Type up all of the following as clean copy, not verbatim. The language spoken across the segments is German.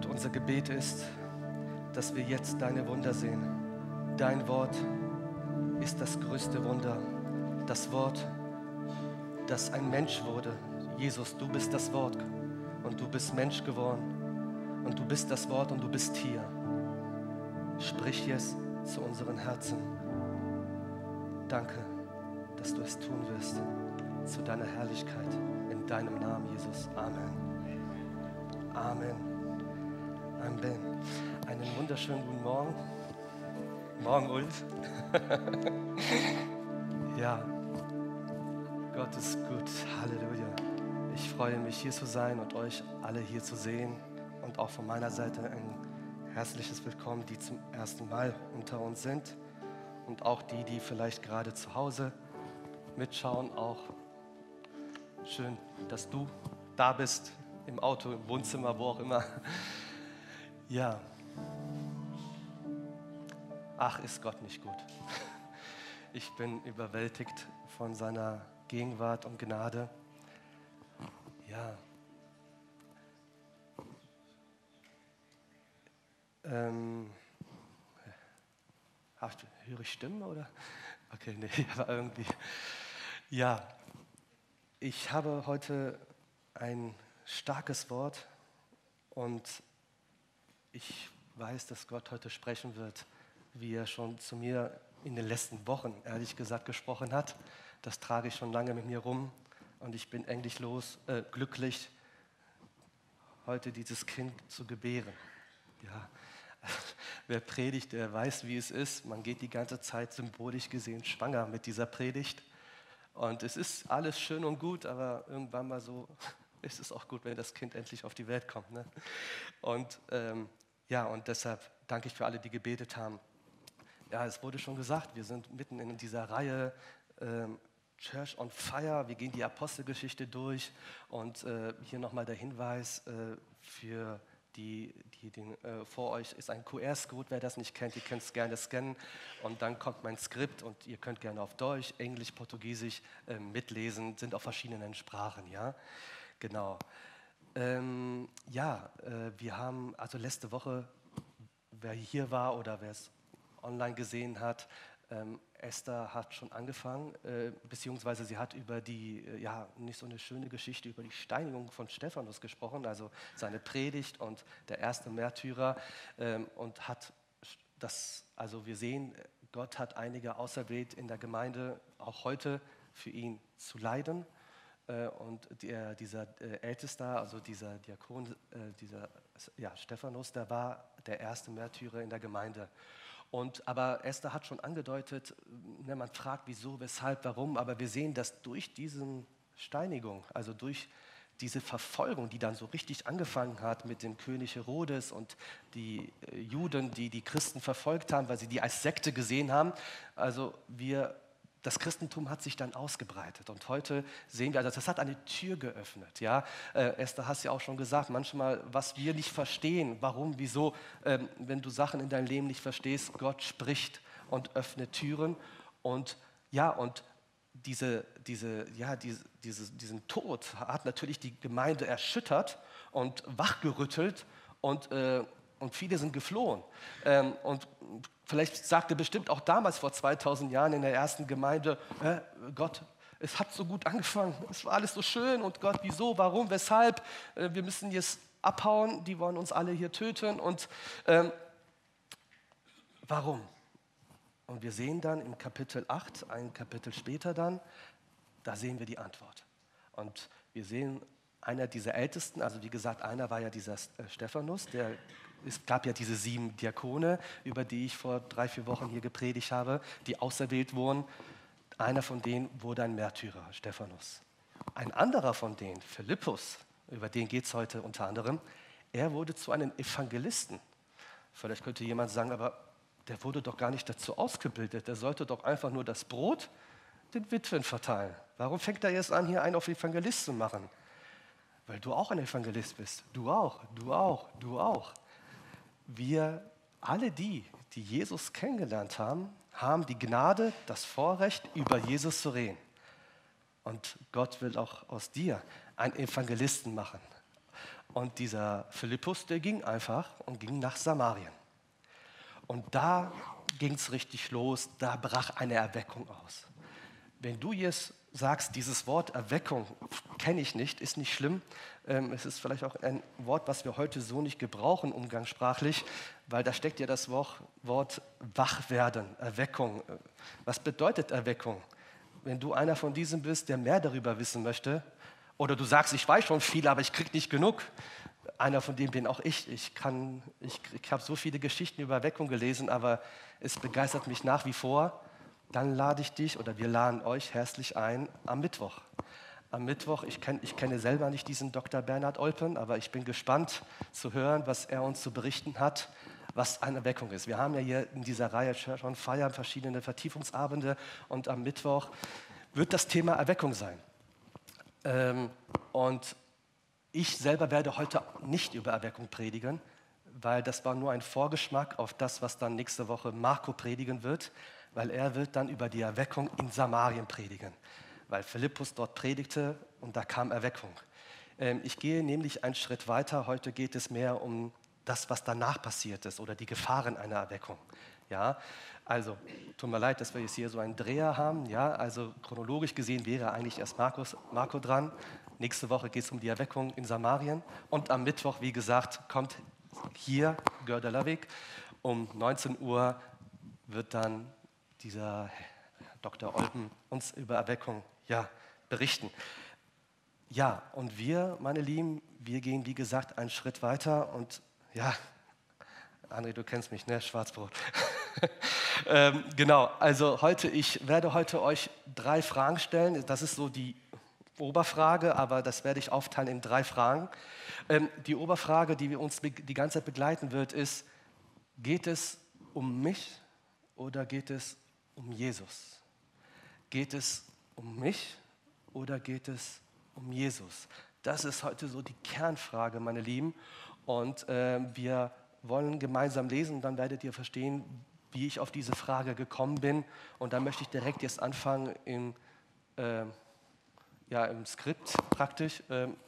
Gott, unser Gebet ist, dass wir jetzt deine Wunder sehen. Dein Wort ist das größte Wunder. Das Wort, das ein Mensch wurde. Jesus, du bist das Wort und du bist Mensch geworden. Und du bist das Wort und du bist hier. Sprich jetzt zu unseren Herzen. Danke, dass du es tun wirst. Zu deiner Herrlichkeit. In deinem Namen, Jesus. Amen. Amen. Amen. Einen wunderschönen guten Morgen. Morgen, Ulf. Ja, Gott ist gut. Halleluja. Ich freue mich, hier zu sein und euch alle hier zu sehen. Und auch von meiner Seite ein herzliches Willkommen, die zum ersten Mal unter uns sind. Und auch die, die vielleicht gerade zu Hause mitschauen. Auch schön, dass du da bist, im Auto, im Wohnzimmer, wo auch immer. Ja. Ach, ist Gott nicht gut. Ich bin überwältigt von seiner Gegenwart und Gnade. Ja. Höre ich Stimmen oder? Okay, nee, aber irgendwie. Ja, ich habe heute ein starkes Wort und ich weiß, dass Gott heute sprechen wird, wie er schon zu mir in den letzten Wochen, ehrlich gesagt, gesprochen hat. Das trage ich schon lange mit mir rum und ich bin endlich glücklich, heute dieses Kind zu gebären. Ja. Wer predigt, der weiß, wie es ist. Man geht die ganze Zeit symbolisch gesehen schwanger mit dieser Predigt. Und es ist alles schön und gut, aber irgendwann mal so ist es auch gut, wenn das Kind endlich auf die Welt kommt. Ne? Und und deshalb danke ich für alle, die gebetet haben. Ja, es wurde schon gesagt, wir sind mitten in dieser Reihe Church on Fire. Wir gehen die Apostelgeschichte durch. Und hier nochmal der Hinweis für die vor euch ist ein QR-Code, wer das nicht kennt, ihr könnt es gerne scannen und dann kommt mein Skript und ihr könnt gerne auf Deutsch, Englisch, Portugiesisch mitlesen, sind auf verschiedenen Sprachen, ja, genau. Wir haben, also letzte Woche, wer hier war oder wer es online gesehen hat, Esther hat schon angefangen, beziehungsweise sie hat über die, nicht so eine schöne Geschichte, über die Steinigung von Stephanus gesprochen, also seine Predigt und der erste Märtyrer und hat das, also wir sehen, Gott hat einige auserwählt in der Gemeinde, auch heute für ihn zu leiden und dieser Älteste, also dieser Diakon, Stephanus, der war der erste Märtyrer in der Gemeinde. Aber Esther hat schon angedeutet, man fragt wieso, weshalb, warum, aber wir sehen, dass durch diese Steinigung, also durch diese Verfolgung, die dann so richtig angefangen hat mit dem König Herodes und die Juden, die die Christen verfolgt haben, weil sie die als Sekte gesehen haben, also das Christentum hat sich dann ausgebreitet und heute sehen wir, also das hat eine Tür geöffnet. Ja? Esther, hast ja auch schon gesagt, manchmal, was wir nicht verstehen, warum, wieso, wenn du Sachen in deinem Leben nicht verstehst, Gott spricht und öffnet Türen und diesen Tod hat natürlich die Gemeinde erschüttert und wachgerüttelt und viele sind geflohen. Und vielleicht sagte bestimmt auch damals vor 2000 Jahren in der ersten Gemeinde, Gott, es hat so gut angefangen, es war alles so schön und Gott, wieso, warum, weshalb, wir müssen jetzt abhauen, die wollen uns alle hier töten und warum? Und wir sehen dann im Kapitel 8, ein Kapitel später dann, da sehen wir die Antwort. Und wir sehen einer dieser Ältesten, also wie gesagt, einer war ja dieser Stephanus, es gab ja diese 7 Diakone, über die ich vor 3-4 Wochen hier gepredigt habe, die auserwählt wurden. Einer von denen wurde ein Märtyrer, Stephanus. Ein anderer von denen, Philippus, über den geht es heute unter anderem, er wurde zu einem Evangelisten. Vielleicht könnte jemand sagen, aber der wurde doch gar nicht dazu ausgebildet, der sollte doch einfach nur das Brot den Witwen verteilen. Warum fängt er jetzt an, hier einen auf Evangelist zu machen? Weil du auch ein Evangelist bist. Du auch, du auch, du auch. Wir alle die Jesus kennengelernt haben, haben die Gnade, das Vorrecht, über Jesus zu reden. Und Gott will auch aus dir einen Evangelisten machen. Und dieser Philippus, der ging einfach und ging nach Samarien. Und da ging es richtig los, da brach eine Erweckung aus. Wenn du jetzt sagst, dieses Wort Erweckung kenne ich nicht, ist nicht schlimm. Es ist vielleicht auch ein Wort, was wir heute so nicht gebrauchen, umgangssprachlich, weil da steckt ja das Wort Wachwerden, Erweckung. Was bedeutet Erweckung? Wenn du einer von diesen bist, der mehr darüber wissen möchte, oder du sagst, ich weiß schon viel, aber ich kriege nicht genug. Einer von denen bin auch ich. Ich habe so viele Geschichten über Erweckung gelesen, aber es begeistert mich nach wie vor. Dann lade ich dich oder wir laden euch herzlich ein am Mittwoch. Am Mittwoch, ich kenne selber nicht diesen Dr. Bernhard Olpen, aber ich bin gespannt zu hören, was er uns zu berichten hat, was eine Erweckung ist. Wir haben ja hier in dieser Reihe schon feiern verschiedene Vertiefungsabende und am Mittwoch wird das Thema Erweckung sein. Und ich selber werde heute nicht über Erweckung predigen, weil das war nur ein Vorgeschmack auf das, was dann nächste Woche Marco predigen wird, weil er wird dann über die Erweckung in Samarien predigen, weil Philippus dort predigte und da kam Erweckung. Ich gehe nämlich einen Schritt weiter. Heute geht es mehr um das, was danach passiert ist oder die Gefahren einer Erweckung. Ja, also tut mir leid, dass wir jetzt hier so einen Dreher haben. Ja, also chronologisch gesehen wäre eigentlich erst Marco dran. Nächste Woche geht es um die Erweckung in Samarien und am Mittwoch, wie gesagt, kommt hier Gördelerweg. Um 19 Uhr wird dann dieser Dr. Olpen uns über Erweckung berichten. Ja, und wir, meine Lieben, wir gehen, wie gesagt, einen Schritt weiter und ja, André, du kennst mich, ne? Schwarzbrot. Genau, also ich werde heute euch 3 Fragen stellen. Das ist so die Oberfrage, aber das werde ich aufteilen in 3 Fragen. Die Oberfrage, die uns die ganze Zeit begleiten wird, ist, geht es um mich oder geht es um Jesus? Geht es um mich oder geht es um Jesus? Das ist heute so die Kernfrage, meine Lieben. Und wir wollen gemeinsam lesen und dann werdet ihr verstehen, wie ich auf diese Frage gekommen bin. Und da möchte ich direkt jetzt anfangen im Skript praktisch.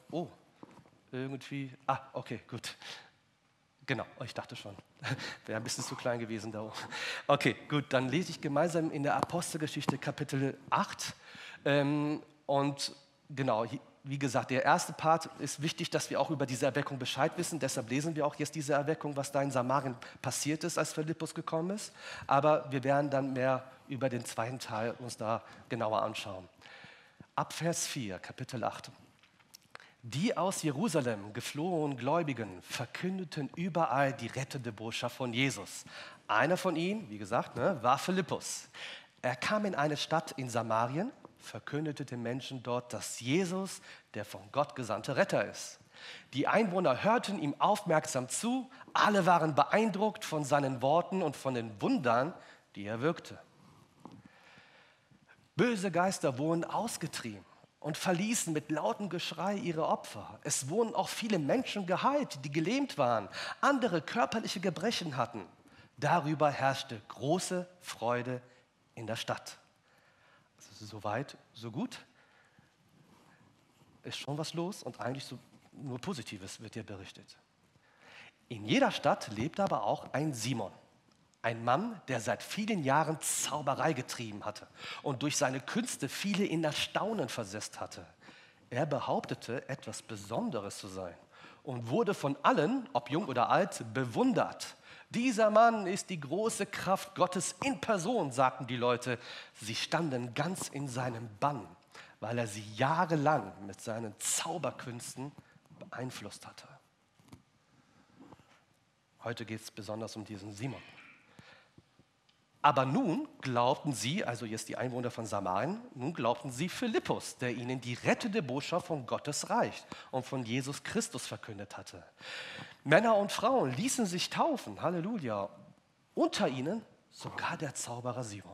Okay, gut. Genau, ich dachte schon. Wäre ein bisschen zu klein gewesen da oben. Okay, gut, dann lese ich gemeinsam in der Apostelgeschichte Kapitel 8. Und genau, wie gesagt, der erste Part ist wichtig, dass wir auch über diese Erweckung Bescheid wissen. Deshalb lesen wir auch jetzt diese Erweckung, was da in Samarien passiert ist, als Philippus gekommen ist. Aber wir werden dann mehr über den zweiten Teil uns da genauer anschauen. Ab Vers 4, Kapitel 8. Die aus Jerusalem geflohenen Gläubigen verkündeten überall die rettende Botschaft von Jesus. Einer von ihnen, wie gesagt, war Philippus. Er kam in eine Stadt in Samarien, verkündete den Menschen dort, dass Jesus der von Gott gesandte Retter ist. Die Einwohner hörten ihm aufmerksam zu, alle waren beeindruckt von seinen Worten und von den Wundern, die er wirkte. Böse Geister wurden ausgetrieben und verließen mit lautem Geschrei ihre Opfer. Es wurden auch viele Menschen geheilt, die gelähmt waren, andere körperliche Gebrechen hatten. Darüber herrschte große Freude in der Stadt. Also so weit, so gut. Ist schon was los und eigentlich nur Positives wird hier berichtet. In jeder Stadt lebt aber auch ein Simon. Ein Mann, der seit vielen Jahren Zauberei getrieben hatte und durch seine Künste viele in Erstaunen versetzt hatte. Er behauptete, etwas Besonderes zu sein und wurde von allen, ob jung oder alt, bewundert. Dieser Mann ist die große Kraft Gottes in Person, sagten die Leute. Sie standen ganz in seinem Bann, weil er sie jahrelang mit seinen Zauberkünsten beeinflusst hatte. Heute geht es besonders um diesen Simon. Aber nun glaubten sie, also jetzt die Einwohner von Samarien, nun glaubten sie Philippus, der ihnen die rettende Botschaft von Gottes Reich und von Jesus Christus verkündet hatte. Männer und Frauen ließen sich taufen, Halleluja, unter ihnen sogar der Zauberer Simon.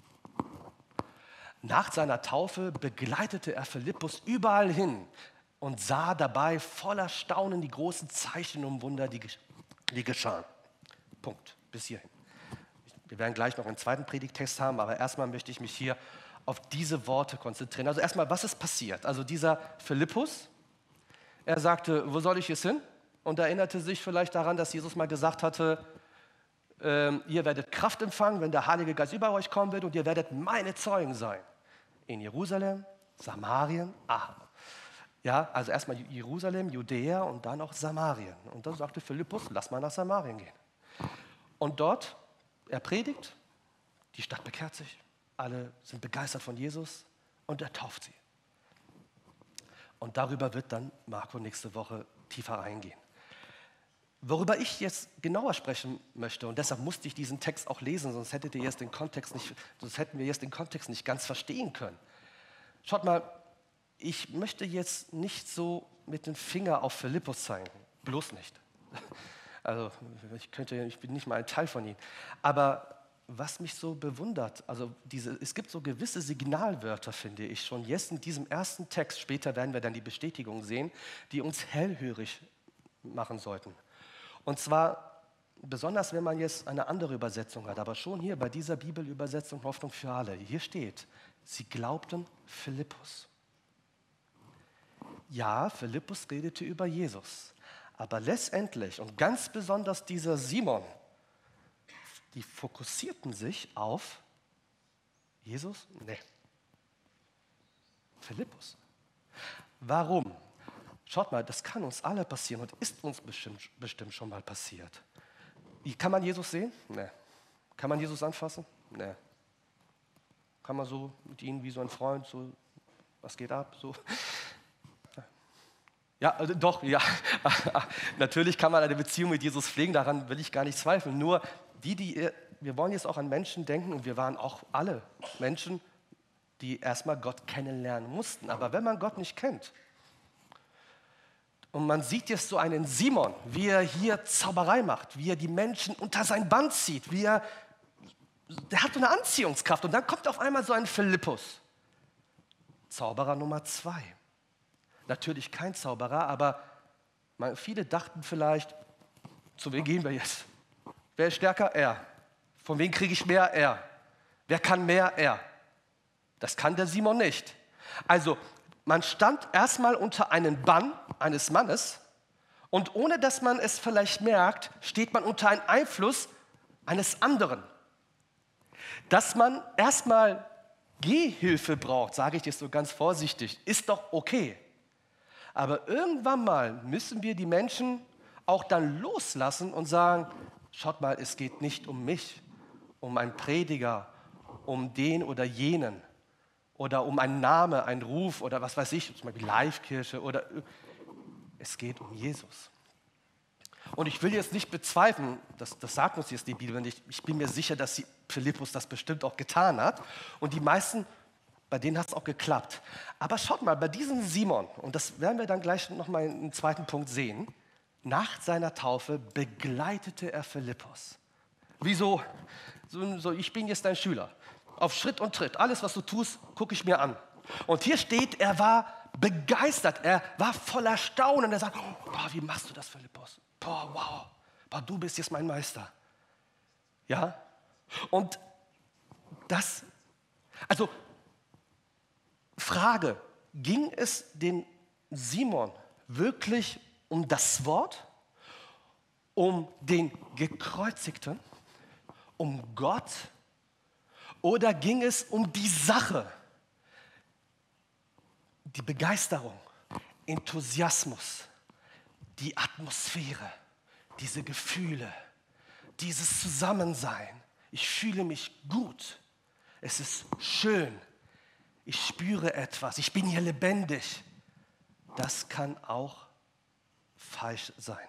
Nach seiner Taufe begleitete er Philippus überall hin und sah dabei voller Staunen die großen Zeichen und Wunder, die geschahen. Punkt, bis hierhin. Wir werden gleich noch einen zweiten Predigttext haben, aber erstmal möchte ich mich hier auf diese Worte konzentrieren. Also erstmal, was ist passiert? Also dieser Philippus, Er sagte, wo soll ich jetzt hin? Und erinnerte sich vielleicht daran, dass Jesus mal gesagt hatte, ihr werdet Kraft empfangen, wenn der Heilige Geist über euch kommen wird und ihr werdet meine Zeugen sein. In Jerusalem, Samarien, ja, also erstmal Jerusalem, Judäa und dann auch Samarien. Und dann sagte Philippus, lass mal nach Samarien gehen. Und dort, er predigt, die Stadt bekehrt sich, alle sind begeistert von Jesus und er tauft sie. Und darüber wird dann Marco nächste Woche tiefer eingehen. Worüber ich jetzt genauer sprechen möchte, und deshalb musste ich diesen Text auch lesen, sonst hätten wir jetzt den Kontext nicht ganz verstehen können. Schaut mal, ich möchte jetzt nicht so mit dem Finger auf Philippus zeigen, bloß nicht. Also ich bin nicht mal ein Teil von ihm. Aber was mich so bewundert, also es gibt so gewisse Signalwörter, finde ich, schon jetzt in diesem ersten Text, später werden wir dann die Bestätigung sehen, die uns hellhörig machen sollten. Und zwar, besonders wenn man jetzt eine andere Übersetzung hat, aber schon hier bei dieser Bibelübersetzung Hoffnung für alle. Hier steht, sie glaubten Philippus. Ja, Philippus redete über Jesus, aber letztendlich und ganz besonders dieser Simon, die fokussierten sich auf Jesus? Nee. Philippus. Warum? Schaut mal, das kann uns alle passieren und ist uns bestimmt schon mal passiert. Kann man Jesus sehen? Nee. Kann man Jesus anfassen? Nee. Kann man so mit ihm wie so ein Freund, so, was geht ab? So. Ja, doch, ja. Natürlich kann man eine Beziehung mit Jesus pflegen, daran will ich gar nicht zweifeln. Nur wir wollen jetzt auch an Menschen denken und wir waren auch alle Menschen, die erstmal Gott kennenlernen mussten. Aber wenn man Gott nicht kennt und man sieht jetzt so einen Simon, wie er hier Zauberei macht, wie er die Menschen unter sein Band zieht, der hat so eine Anziehungskraft und dann kommt auf einmal so ein Philippus, Zauberer Nummer 2. Natürlich kein Zauberer, aber viele dachten vielleicht, zu wem gehen wir jetzt? Wer ist stärker? Er. Von wem kriege ich mehr? Er. Wer kann mehr? Er. Das kann der Simon nicht. Also man stand erstmal unter einem Bann eines Mannes und ohne dass man es vielleicht merkt, steht man unter einem Einfluss eines anderen. Dass man erstmal Gehhilfe braucht, sage ich jetzt so ganz vorsichtig, ist doch okay. Aber irgendwann mal müssen wir die Menschen auch dann loslassen und sagen, schaut mal, es geht nicht um mich, um einen Prediger, um den oder jenen oder um einen Namen, einen Ruf oder was weiß ich, zum Beispiel Live-Kirche oder es geht um Jesus. Und ich will jetzt nicht bezweifeln, das sagt uns jetzt die Bibel nicht, ich bin mir sicher, dass Philippus das bestimmt auch getan hat und die meisten, bei denen hat es auch geklappt. Aber schaut mal, bei diesem Simon, und das werden wir dann gleich nochmal im zweiten Punkt sehen, nach seiner Taufe begleitete er Philippus. Wieso? So, ich bin jetzt dein Schüler. Auf Schritt und Tritt, alles, was du tust, gucke ich mir an. Und hier steht, er war begeistert, er war voller Staunen. Er sagt, wie machst du das, Philippus? Wow, du bist jetzt mein Meister. Ja? Und das, also Frage, ging es dem Simon wirklich um das Wort, um den Gekreuzigten, um Gott oder ging es um die Sache, die Begeisterung, Enthusiasmus, die Atmosphäre, diese Gefühle, dieses Zusammensein. Ich fühle mich gut, es ist schön, ich spüre etwas, ich bin hier lebendig. Das kann auch falsch sein.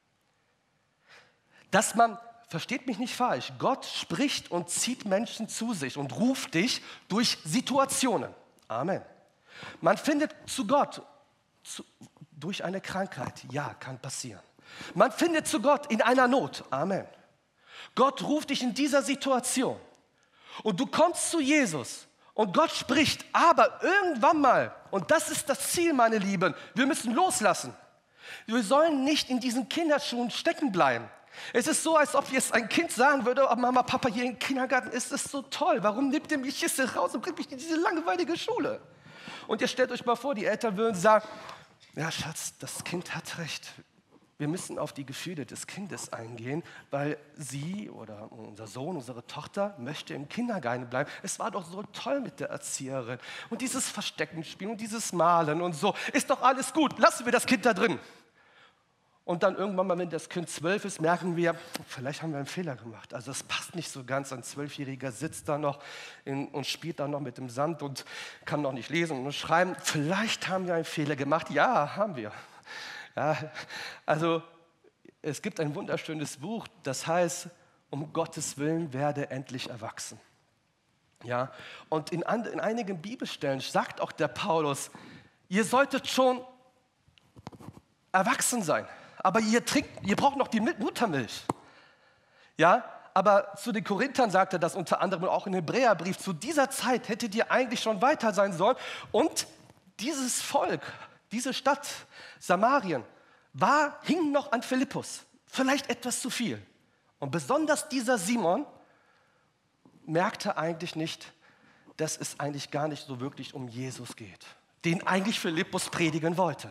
Dass man, versteht mich nicht falsch, Gott spricht und zieht Menschen zu sich und ruft dich durch Situationen. Amen. Man findet zu Gott durch eine Krankheit. Ja, kann passieren. Man findet zu Gott in einer Not. Amen. Gott ruft dich in dieser Situation und du kommst zu Jesus und Gott spricht, aber irgendwann mal, und das ist das Ziel, meine Lieben, wir müssen loslassen. Wir sollen nicht in diesen Kinderschuhen stecken bleiben. Es ist so, als ob jetzt ein Kind sagen würde, oh Mama, Papa, hier im Kindergarten ist es so toll. Warum nimmt ihr mich jetzt raus und bringt mich in diese langweilige Schule? Und ihr stellt euch mal vor, die Eltern würden sagen, ja Schatz, das Kind hat recht. Wir müssen auf die Gefühle des Kindes eingehen, weil sie oder unser Sohn, unsere Tochter möchte im Kindergarten bleiben. Es war doch so toll mit der Erzieherin. Und dieses Versteckenspielen und dieses Malen und so, ist doch alles gut. Lassen wir das Kind da drin. Und dann irgendwann mal, wenn das Kind 12 ist, merken wir, vielleicht haben wir einen Fehler gemacht. Also es passt nicht so ganz. Ein 12-Jähriger sitzt da noch und spielt da noch mit dem Sand und kann noch nicht lesen und schreiben. Vielleicht haben wir einen Fehler gemacht. Ja, haben wir. Ja, also es gibt ein wunderschönes Buch, das heißt, um Gottes Willen werde endlich erwachsen. Ja, und in einigen Bibelstellen sagt auch der Paulus, ihr solltet schon erwachsen sein, aber ihr braucht noch die Muttermilch. Ja, aber zu den Korinthern sagt er das unter anderem auch im Hebräerbrief, zu dieser Zeit hättet ihr eigentlich schon weiter sein sollen und dieses Volk, diese Stadt Samarien hing noch an Philippus, vielleicht etwas zu viel. Und besonders dieser Simon merkte eigentlich nicht, dass es eigentlich gar nicht so wirklich um Jesus geht, den eigentlich Philippus predigen wollte.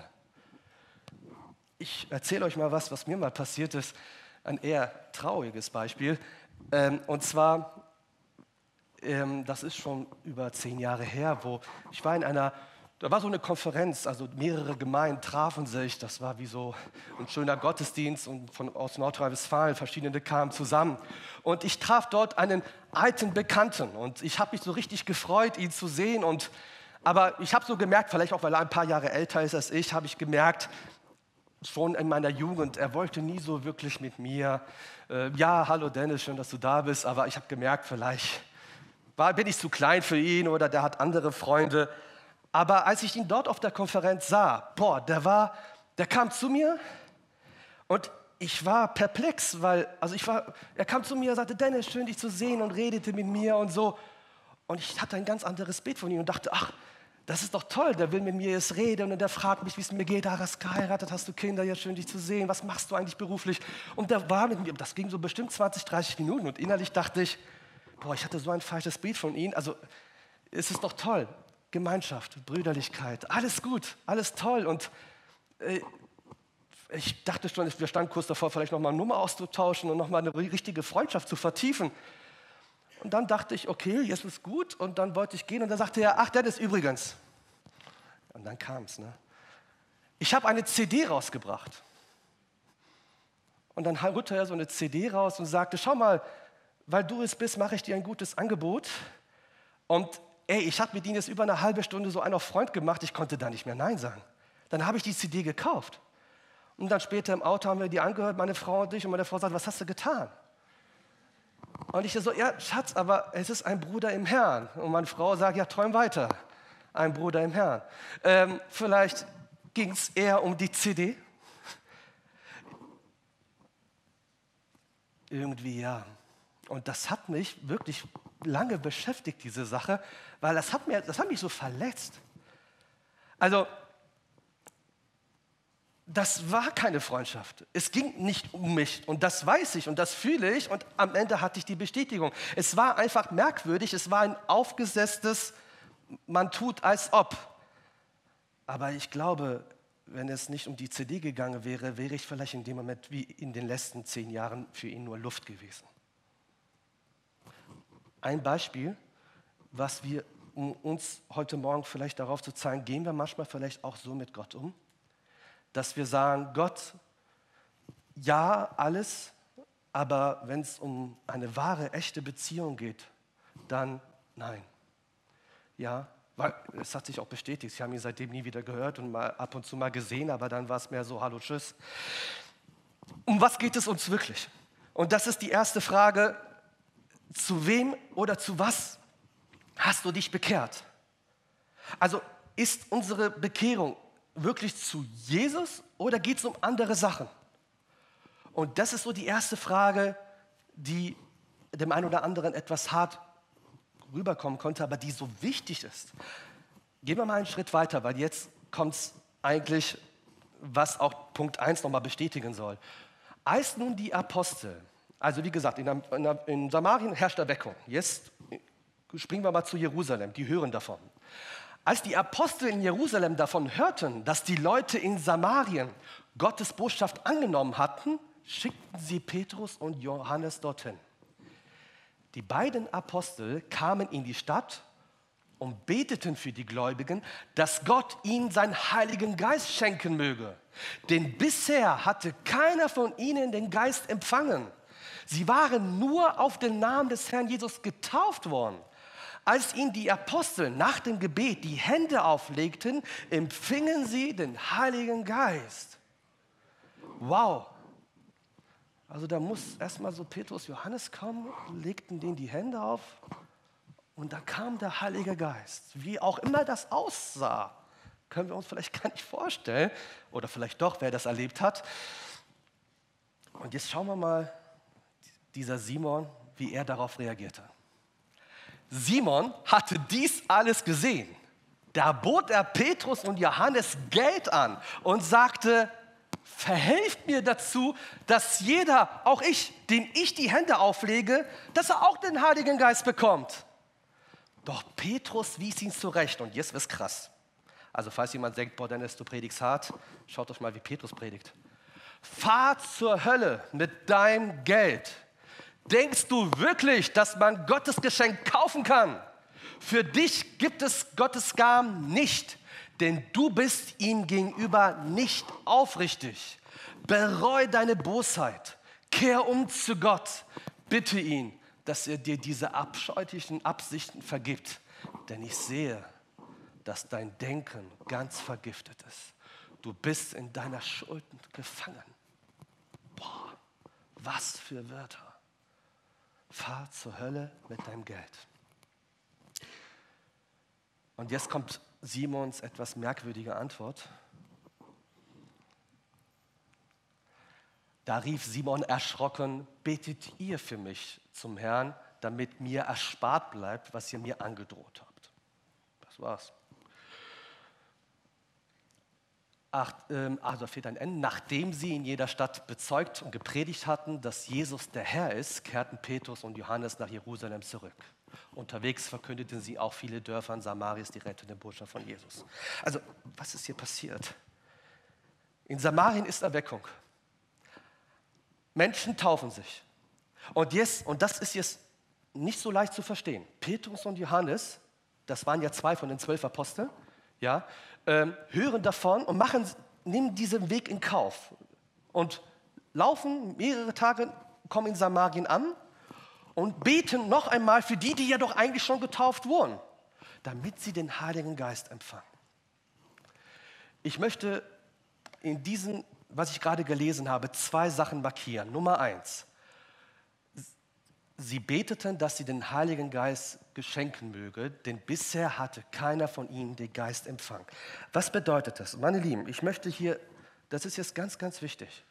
Ich erzähle euch mal was mir mal passiert ist, ein eher trauriges Beispiel. Und zwar, das ist schon über 10 Jahre her, wo ich war da war so eine Konferenz, also mehrere Gemeinden trafen sich, das war wie so ein schöner Gottesdienst und aus Nordrhein-Westfalen, verschiedene kamen zusammen. Und ich traf dort einen alten Bekannten und ich habe mich so richtig gefreut, ihn zu sehen. Aber ich habe so gemerkt, vielleicht auch, weil er ein paar Jahre älter ist als ich, habe ich gemerkt, schon in meiner Jugend, er wollte nie so wirklich mit mir, ja, hallo Dennis, schön, dass du da bist, aber ich habe gemerkt, vielleicht bin ich zu klein für ihn oder der hat andere Freunde. Aber als ich ihn dort auf der Konferenz sah, der kam zu mir und ich war perplex, er kam zu mir und sagte, Dennis, schön dich zu sehen und redete mit mir und so. Und ich hatte ein ganz anderes Bild von ihm und dachte, ach, das ist doch toll, der will mit mir jetzt reden und der fragt mich, wie es mir geht, hast du geheiratet, hast du Kinder, ja schön dich zu sehen, was machst du eigentlich beruflich? Und der war mit mir, das ging so bestimmt 20, 30 Minuten und innerlich dachte ich, ich hatte so ein falsches Bild von ihm, also es ist doch toll. Gemeinschaft, Brüderlichkeit, alles gut, alles toll. Und ich dachte schon, wir standen kurz davor, vielleicht nochmal eine Nummer auszutauschen und nochmal eine richtige Freundschaft zu vertiefen. Und dann dachte ich, okay, jetzt ist gut. Und dann wollte ich gehen und dann sagte er, ach, Dennis, übrigens. Und dann kam es, ne? Ich habe eine CD rausgebracht. Und dann holte er so eine CD raus und sagte, schau mal, weil du es bist, mache ich dir ein gutes Angebot. Und ich habe mit ihm jetzt über eine halbe Stunde so einen auf Freund gemacht, ich konnte da nicht mehr Nein sagen. Dann habe ich die CD gekauft. Und dann später im Auto haben wir die angehört, meine Frau und ich, und meine Frau sagt, was hast du getan? Und ich so, ja, Schatz, aber es ist ein Bruder im Herrn. Und meine Frau sagt, ja, träum weiter, ein Bruder im Herrn. Vielleicht ging es eher um die CD? Irgendwie ja. Und das hat mich wirklich lange beschäftigt, diese Sache, weil das hat mich so verletzt. Also, das war keine Freundschaft. Es ging nicht um mich und das weiß ich und das fühle ich und am Ende hatte ich die Bestätigung. Es war einfach merkwürdig, es war ein aufgesetztes, man tut als ob. Aber ich glaube, wenn es nicht um die CD gegangen wäre, wäre ich vielleicht in dem Moment wie in den letzten 10 Jahren für ihn nur Luft gewesen. Ein Beispiel, was wir, um uns heute Morgen vielleicht darauf zu zeigen, gehen wir manchmal vielleicht auch so mit Gott um, dass wir sagen, Gott, ja, alles, aber wenn es um eine wahre, echte Beziehung geht, dann nein. Ja, weil es hat sich auch bestätigt, Sie haben ihn seitdem nie wieder gehört und mal ab und zu mal gesehen, aber dann war es mehr so, hallo, tschüss. Um was geht es uns wirklich? Und das ist die erste Frage, zu wem oder zu was hast du dich bekehrt? Also ist unsere Bekehrung wirklich zu Jesus oder geht es um andere Sachen? Und das ist so die erste Frage, die dem einen oder anderen etwas hart rüberkommen konnte, aber die so wichtig ist. Gehen wir mal einen Schritt weiter, weil jetzt kommt es eigentlich, was auch Punkt 1 nochmal bestätigen soll. Als nun die Apostel, also wie gesagt, in Samarien herrscht Erweckung. Jetzt springen wir mal zu Jerusalem, die hören davon. Als die Apostel in Jerusalem davon hörten, dass die Leute in Samarien Gottes Botschaft angenommen hatten, schickten sie Petrus und Johannes dorthin. Die beiden Apostel kamen in die Stadt und beteten für die Gläubigen, dass Gott ihnen seinen Heiligen Geist schenken möge. Denn bisher hatte keiner von ihnen den Geist empfangen. Sie waren nur auf den Namen des Herrn Jesus getauft worden. Als ihnen die Apostel nach dem Gebet die Hände auflegten, empfingen sie den Heiligen Geist. Wow! Also da muss erstmal so Petrus, Johannes kommen, legten denen die Hände auf und dann kam der Heilige Geist. Wie auch immer das aussah, können wir uns vielleicht gar nicht vorstellen. Oder vielleicht doch, wer das erlebt hat. Und jetzt schauen wir mal, dieser Simon, wie er darauf reagierte. Simon hatte dies alles gesehen. Da bot er Petrus und Johannes Geld an und sagte, verhelft mir dazu, dass jeder, auch ich, dem ich die Hände auflege, dass er auch den Heiligen Geist bekommt. Doch Petrus wies ihn zurecht und jetzt wird's krass. Also falls jemand denkt, boah Dennis, du predigst hart, schaut euch mal, wie Petrus predigt. Fahr zur Hölle mit deinem Geld. Denkst du wirklich, dass man Gottes Geschenk kaufen kann? Für dich gibt es Gottes Gaben nicht, denn du bist ihm gegenüber nicht aufrichtig. Bereu deine Bosheit, kehr um zu Gott, bitte ihn, dass er dir diese abscheulichen Absichten vergibt. Denn ich sehe, dass dein Denken ganz vergiftet ist. Du bist in deiner Schuld gefangen. Boah, was für Wörter. Fahr zur Hölle mit deinem Geld. Und jetzt kommt Simons etwas merkwürdige Antwort. Da rief Simon erschrocken, betet ihr für mich zum Herrn, damit mir erspart bleibt, was ihr mir angedroht habt. Das war's. Also fehlt ein Ende. Nachdem sie in jeder Stadt bezeugt und gepredigt hatten, dass Jesus der Herr ist, kehrten Petrus und Johannes nach Jerusalem zurück. Unterwegs verkündeten sie auch viele Dörfer in Samarias die rettende Botschaft von Jesus. Also, was ist hier passiert? In Samarien ist Erweckung. Menschen taufen sich. Und das ist jetzt nicht so leicht zu verstehen. Petrus und Johannes, das waren ja 2 von den 12 Aposteln, ja, hören davon und nehmen diesen Weg in Kauf und laufen mehrere Tage, kommen in Samarien an und beten noch einmal für die, die ja doch eigentlich schon getauft wurden, damit sie den Heiligen Geist empfangen. Ich möchte in diesem, was ich gerade gelesen habe, 2 Sachen markieren. Nummer 1. Sie beteten, dass sie den Heiligen Geist geschenken möge, denn bisher hatte keiner von ihnen den Geist empfangen. Was bedeutet das? Meine Lieben, ich möchte hier, das ist jetzt ganz, ganz wichtig.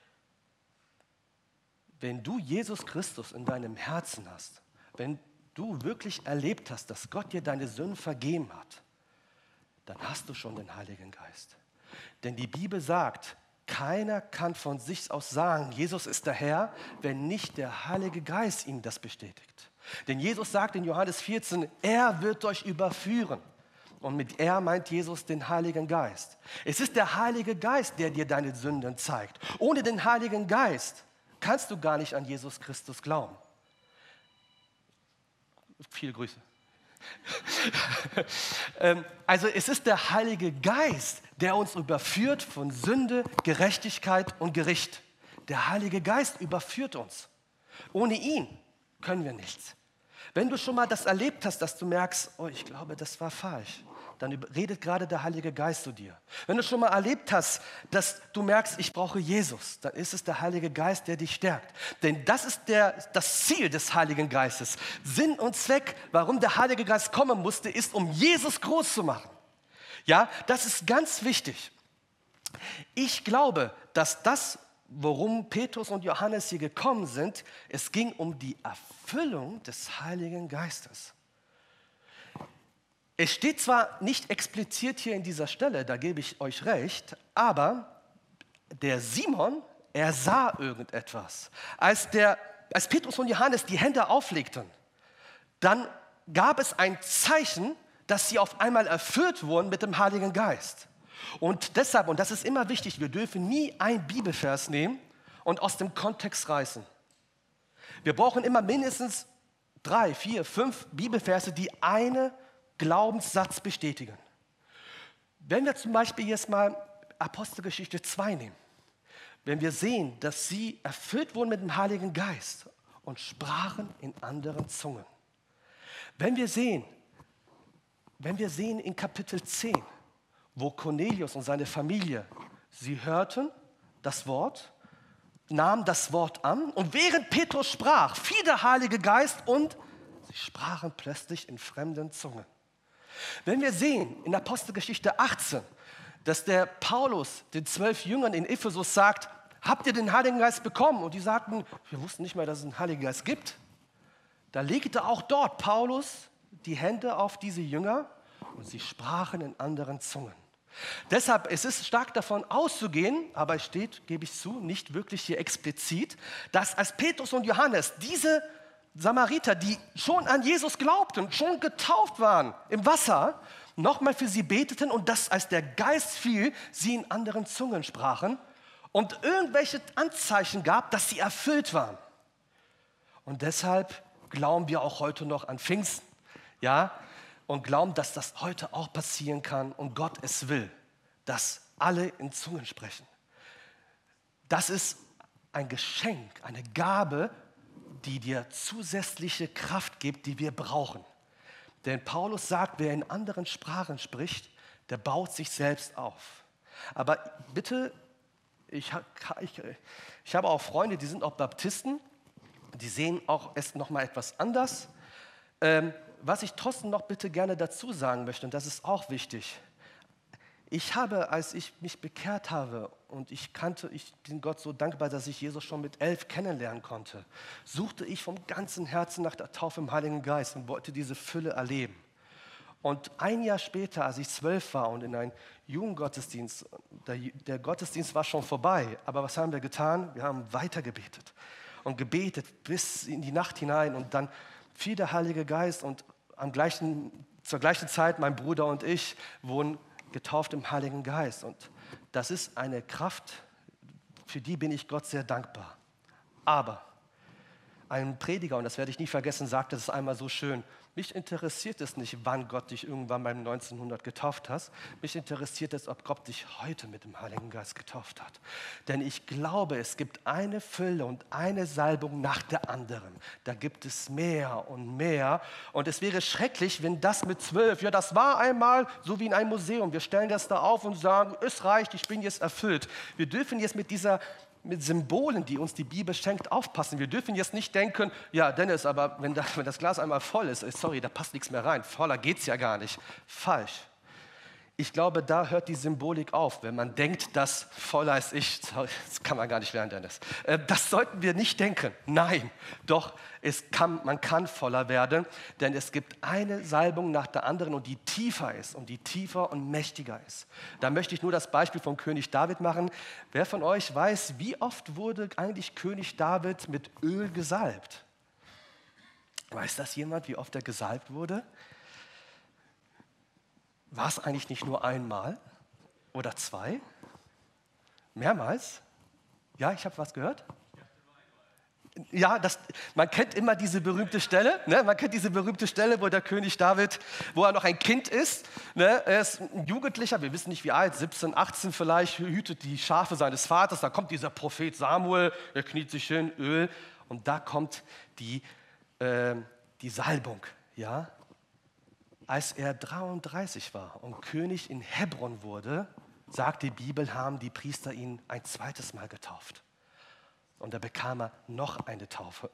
Wenn du Jesus Christus in deinem Herzen hast, wenn du wirklich erlebt hast, dass Gott dir deine Sünden vergeben hat, dann hast du schon den Heiligen Geist. Denn die Bibel sagt, keiner kann von sich aus sagen, Jesus ist der Herr, wenn nicht der Heilige Geist ihm das bestätigt. Denn Jesus sagt in Johannes 14, er wird euch überführen. Und mit er meint Jesus den Heiligen Geist. Es ist der Heilige Geist, der dir deine Sünden zeigt. Ohne den Heiligen Geist kannst du gar nicht an Jesus Christus glauben. Viele Grüße. Also es ist der Heilige Geist, der uns überführt von Sünde, Gerechtigkeit und Gericht. Der Heilige Geist überführt uns. Ohne ihn können wir nichts. Wenn du schon mal das erlebt hast, dass du merkst, oh, ich glaube, das war falsch, dann redet gerade der Heilige Geist zu dir. Wenn du schon mal erlebt hast, dass du merkst, ich brauche Jesus, dann ist es der Heilige Geist, der dich stärkt. Denn das ist das Ziel des Heiligen Geistes. Sinn und Zweck, warum der Heilige Geist kommen musste, ist, um Jesus groß zu machen. Ja, das ist ganz wichtig. Ich glaube, dass das, worum Petrus und Johannes hier gekommen sind, es ging um die Erfüllung des Heiligen Geistes. Es steht zwar nicht explizit hier in dieser Stelle, da gebe ich euch recht, aber der Simon, er sah irgendetwas. Als Petrus und Johannes die Hände auflegten, dann gab es ein Zeichen, dass sie auf einmal erfüllt wurden mit dem Heiligen Geist. Und deshalb, und das ist immer wichtig, wir dürfen nie einen Bibelvers nehmen und aus dem Kontext reißen. Wir brauchen immer mindestens 3, 4, 5 Bibelverse, die einen Glaubenssatz bestätigen. Wenn wir zum Beispiel jetzt mal Apostelgeschichte 2 nehmen, wenn wir sehen, dass sie erfüllt wurden mit dem Heiligen Geist und sprachen in anderen Zungen. Wenn wir sehen in Kapitel 10, wo Cornelius und seine Familie, sie hörten das Wort, nahmen das Wort an und während Petrus sprach, fiel der Heilige Geist und sie sprachen plötzlich in fremden Zungen. Wenn wir sehen in Apostelgeschichte 18, dass der Paulus den 12 Jüngern in Ephesus sagt, habt ihr den Heiligen Geist bekommen? Und die sagten, wir wussten nicht mehr, dass es einen Heiligen Geist gibt. Da legte auch dort Paulus die Hände auf diese Jünger und sie sprachen in anderen Zungen. Deshalb es ist stark davon auszugehen, aber es steht, gebe ich zu, nicht wirklich hier explizit, dass als Petrus und Johannes diese Samariter, die schon an Jesus glaubten, schon getauft waren im Wasser, nochmal für sie beteten und dass, als der Geist fiel, sie in anderen Zungen sprachen und irgendwelche Anzeichen gab, dass sie erfüllt waren. Und deshalb glauben wir auch heute noch an Pfingsten, ja, und glauben, dass das heute auch passieren kann und Gott es will, dass alle in Zungen sprechen. Das ist ein Geschenk, eine Gabe, die dir zusätzliche Kraft gibt, die wir brauchen. Denn Paulus sagt, wer in anderen Sprachen spricht, der baut sich selbst auf. Aber bitte, ich habe auch Freunde, die sind auch Baptisten, die sehen auch es nochmal etwas anders. Was ich trotzdem noch bitte gerne dazu sagen möchte, und das ist auch wichtig, ich habe, als ich mich bekehrt habe und ich bin Gott so dankbar, dass ich Jesus schon mit 11 kennenlernen konnte, suchte ich vom ganzen Herzen nach der Taufe im Heiligen Geist und wollte diese Fülle erleben. Und ein Jahr später, als ich 12 war und in einen Jugendgottesdienst, der Gottesdienst war schon vorbei, aber was haben wir getan? Wir haben weitergebetet und gebetet bis in die Nacht hinein und dann fiel der Heilige Geist und zur gleichen Zeit mein Bruder und ich wurden getauft im Heiligen Geist. Und das ist eine Kraft, für die bin ich Gott sehr dankbar. Aber ein Prediger, und das werde ich nie vergessen, sagte es einmal so schön, mich interessiert es nicht, wann Gott dich irgendwann beim 1900 getauft hat. Mich interessiert es, ob Gott dich heute mit dem Heiligen Geist getauft hat. Denn ich glaube, es gibt eine Fülle und eine Salbung nach der anderen. Da gibt es mehr und mehr. Und es wäre schrecklich, wenn das mit 12, ja, das war einmal so wie in einem Museum. Wir stellen das da auf und sagen, es reicht, ich bin jetzt erfüllt. Wir dürfen jetzt mit Symbolen, die uns die Bibel schenkt, aufpassen. Wir dürfen jetzt nicht denken, ja Dennis, aber wenn das Glas einmal voll ist, sorry, da passt nichts mehr rein, voller geht's ja gar nicht. Falsch. Ich glaube, da hört die Symbolik auf, wenn man denkt, dass voller ist ich, das kann man gar nicht lernen, Dennis. Das sollten wir nicht denken. Nein, doch man kann voller werden, denn es gibt eine Salbung nach der anderen und die tiefer ist und die tiefer und mächtiger ist. Da möchte ich nur das Beispiel von König David machen. Wer von euch weiß, wie oft wurde eigentlich König David mit Öl gesalbt? Weiß das jemand, wie oft er gesalbt wurde? War es eigentlich nicht nur einmal oder 2? Mehrmals? Ja, ich habe was gehört? Ja, man kennt immer diese berühmte Stelle, ne? Man kennt diese berühmte Stelle, wo der König David, wo er noch ein Kind ist, ne? Er ist ein Jugendlicher, wir wissen nicht wie alt, 17, 18 vielleicht, hütet die Schafe seines Vaters, da kommt dieser Prophet Samuel, er kniet sich hin, Öl und da kommt die Salbung, ja? Als er 33 war und König in Hebron wurde, sagt die Bibel, haben die Priester ihn ein zweites Mal getauft. Und da bekam er noch eine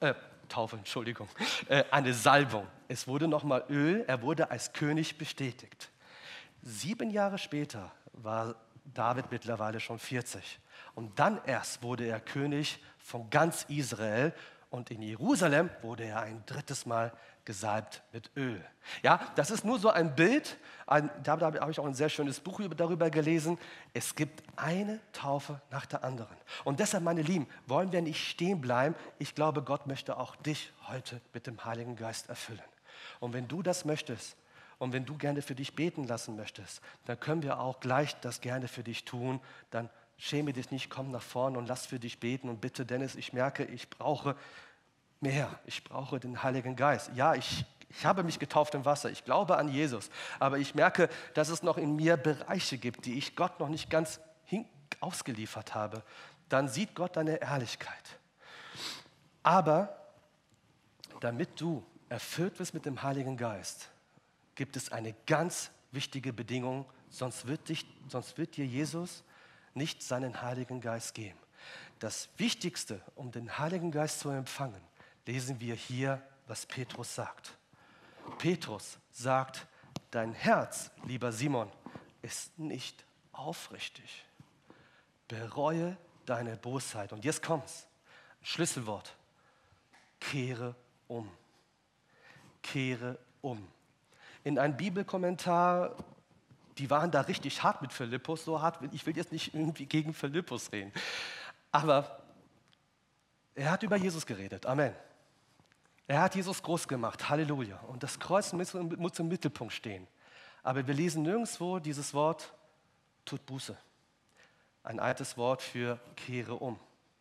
eine Salbung. Es wurde nochmal Öl, er wurde als König bestätigt. 7 Jahre später war David mittlerweile schon 40. Und dann erst wurde er König von ganz Israel und in Jerusalem wurde er ein 3. Mal gesalbt mit Öl. Ja, das ist nur so ein Bild, da habe ich auch ein sehr schönes Buch darüber gelesen. Es gibt eine Taufe nach der anderen. Und deshalb, meine Lieben, wollen wir nicht stehen bleiben. Ich glaube, Gott möchte auch dich heute mit dem Heiligen Geist erfüllen. Und wenn du das möchtest Und wenn du gerne für dich beten lassen möchtest, dann können wir auch gleich das gerne für dich tun. Dann schäme dich nicht, komm nach vorne und lass für dich beten. Und bitte, Dennis, ich merke, ich brauche mehr. Ich brauche den Heiligen Geist. Ja, ich habe mich getauft im Wasser. Ich glaube an Jesus. Aber ich merke, dass es noch in mir Bereiche gibt, die ich Gott noch nicht ganz ausgeliefert habe. Dann sieht Gott deine Ehrlichkeit. Aber damit du erfüllt wirst mit dem Heiligen Geist, gibt es eine ganz wichtige Bedingung, sonst wird dir Jesus nicht seinen Heiligen Geist geben. Das Wichtigste, um den Heiligen Geist zu empfangen, lesen wir hier, was Petrus sagt. Petrus sagt, dein Herz, lieber Simon, ist nicht aufrichtig. Bereue deine Bosheit. Und jetzt kommt's. Schlüsselwort. Kehre um. Kehre um. In einem Bibelkommentar, die waren da richtig hart mit Philippus, so hart, ich will jetzt nicht irgendwie gegen Philippus reden, aber er hat über Jesus geredet, Amen. Er hat Jesus groß gemacht, Halleluja. Und das Kreuz muss im Mittelpunkt stehen. Aber wir lesen nirgendwo dieses Wort, tut Buße. Ein altes Wort für kehre um.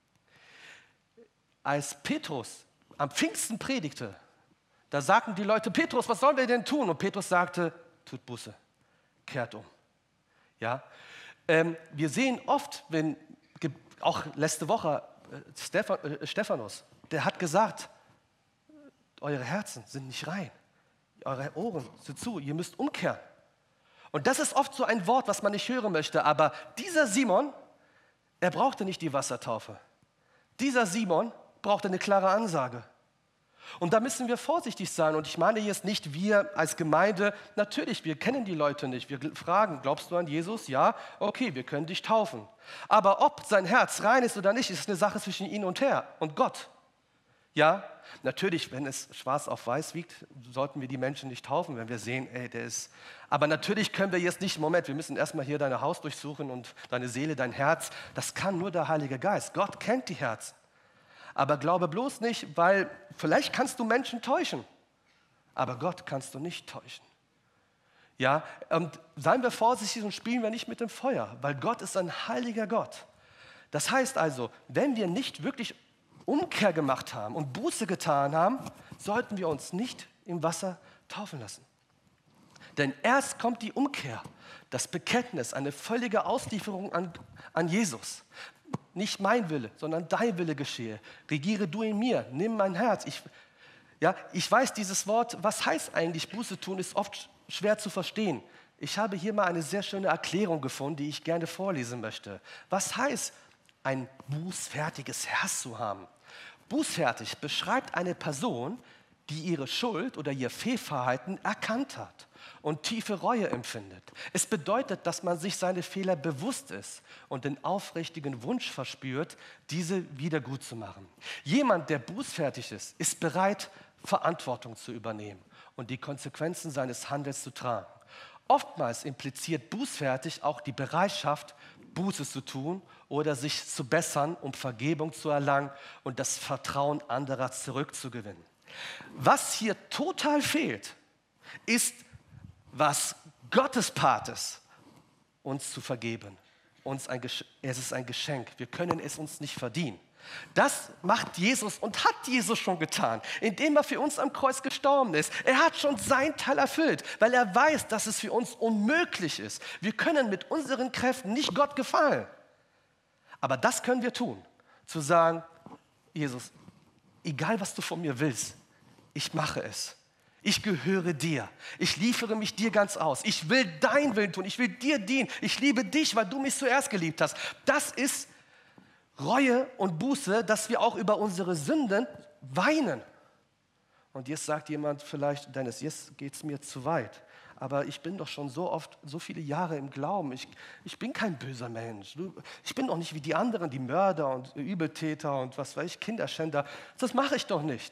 Als Petrus am Pfingsten predigte, da sagten die Leute, Petrus, was sollen wir denn tun? Und Petrus sagte, tut Buße, kehrt um. Ja? Wir sehen oft, auch letzte Woche, Stephanus, der hat gesagt, eure Herzen sind nicht rein, eure Ohren sind zu, ihr müsst umkehren. Und das ist oft so ein Wort, was man nicht hören möchte, aber dieser Simon, er brauchte nicht die Wassertaufe. Dieser Simon brauchte eine klare Ansage. Und da müssen wir vorsichtig sein. Und ich meine jetzt nicht wir als Gemeinde, natürlich, wir kennen die Leute nicht. Wir fragen, glaubst du an Jesus? Ja, okay, wir können dich taufen. Aber ob sein Herz rein ist oder nicht, ist eine Sache zwischen ihm und Gott. Ja, natürlich, wenn es schwarz auf weiß wiegt, sollten wir die Menschen nicht taufen, wenn wir sehen, der ist. Aber natürlich können wir jetzt nicht, Moment, wir müssen erstmal hier dein Haus durchsuchen und deine Seele, dein Herz. Das kann nur der Heilige Geist. Gott kennt die Herzen. Aber glaube bloß nicht, weil vielleicht kannst du Menschen täuschen, aber Gott kannst du nicht täuschen. Ja, und seien wir vorsichtig und spielen wir nicht mit dem Feuer, weil Gott ist ein heiliger Gott. Das heißt also, wenn wir nicht wirklich Umkehr gemacht haben und Buße getan haben, sollten wir uns nicht im Wasser taufen lassen. Denn erst kommt die Umkehr, das Bekenntnis, eine völlige Auslieferung an Jesus. Nicht mein Wille, sondern dein Wille geschehe. Regiere du in mir, nimm mein Herz. Ich weiß, dieses Wort, was heißt eigentlich Buße tun, ist oft schwer zu verstehen. Ich habe hier mal eine sehr schöne Erklärung gefunden, die ich gerne vorlesen möchte. Was heißt, ein bußfertiges Herz zu haben? Bußfertig beschreibt eine Person, die ihre Schuld oder ihr Fehlverhalten erkannt hat und tiefe Reue empfindet. Es bedeutet, dass man sich seine Fehler bewusst ist und den aufrichtigen Wunsch verspürt, diese wieder gut zu machen. Jemand, der bußfertig ist, ist bereit, Verantwortung zu übernehmen und die Konsequenzen seines Handels zu tragen. Oftmals impliziert bußfertig auch die Bereitschaft, Buße zu tun oder sich zu bessern, um Vergebung zu erlangen und das Vertrauen anderer zurückzugewinnen. Was hier total fehlt, ist, was Gottes Part ist, uns zu vergeben. Es ist ein Geschenk. Wir können es uns nicht verdienen. Das macht Jesus und hat Jesus schon getan, indem er für uns am Kreuz gestorben ist. Er hat schon seinen Teil erfüllt, weil er weiß, dass es für uns unmöglich ist. Wir können mit unseren Kräften nicht Gott gefallen. Aber das können wir tun, zu sagen, Jesus, egal was du von mir willst, ich mache es. Ich gehöre dir. Ich liefere mich dir ganz aus. Ich will dein Willen tun. Ich will dir dienen. Ich liebe dich, weil du mich zuerst geliebt hast. Das ist Reue und Buße, dass wir auch über unsere Sünden weinen. Und jetzt sagt jemand vielleicht, Dennis, jetzt geht es mir zu weit. Aber ich bin doch schon so viele Jahre im Glauben. Ich bin kein böser Mensch. Ich bin doch nicht wie die anderen, die Mörder und Übeltäter und was weiß ich, Kinderschänder. Das mache ich doch nicht.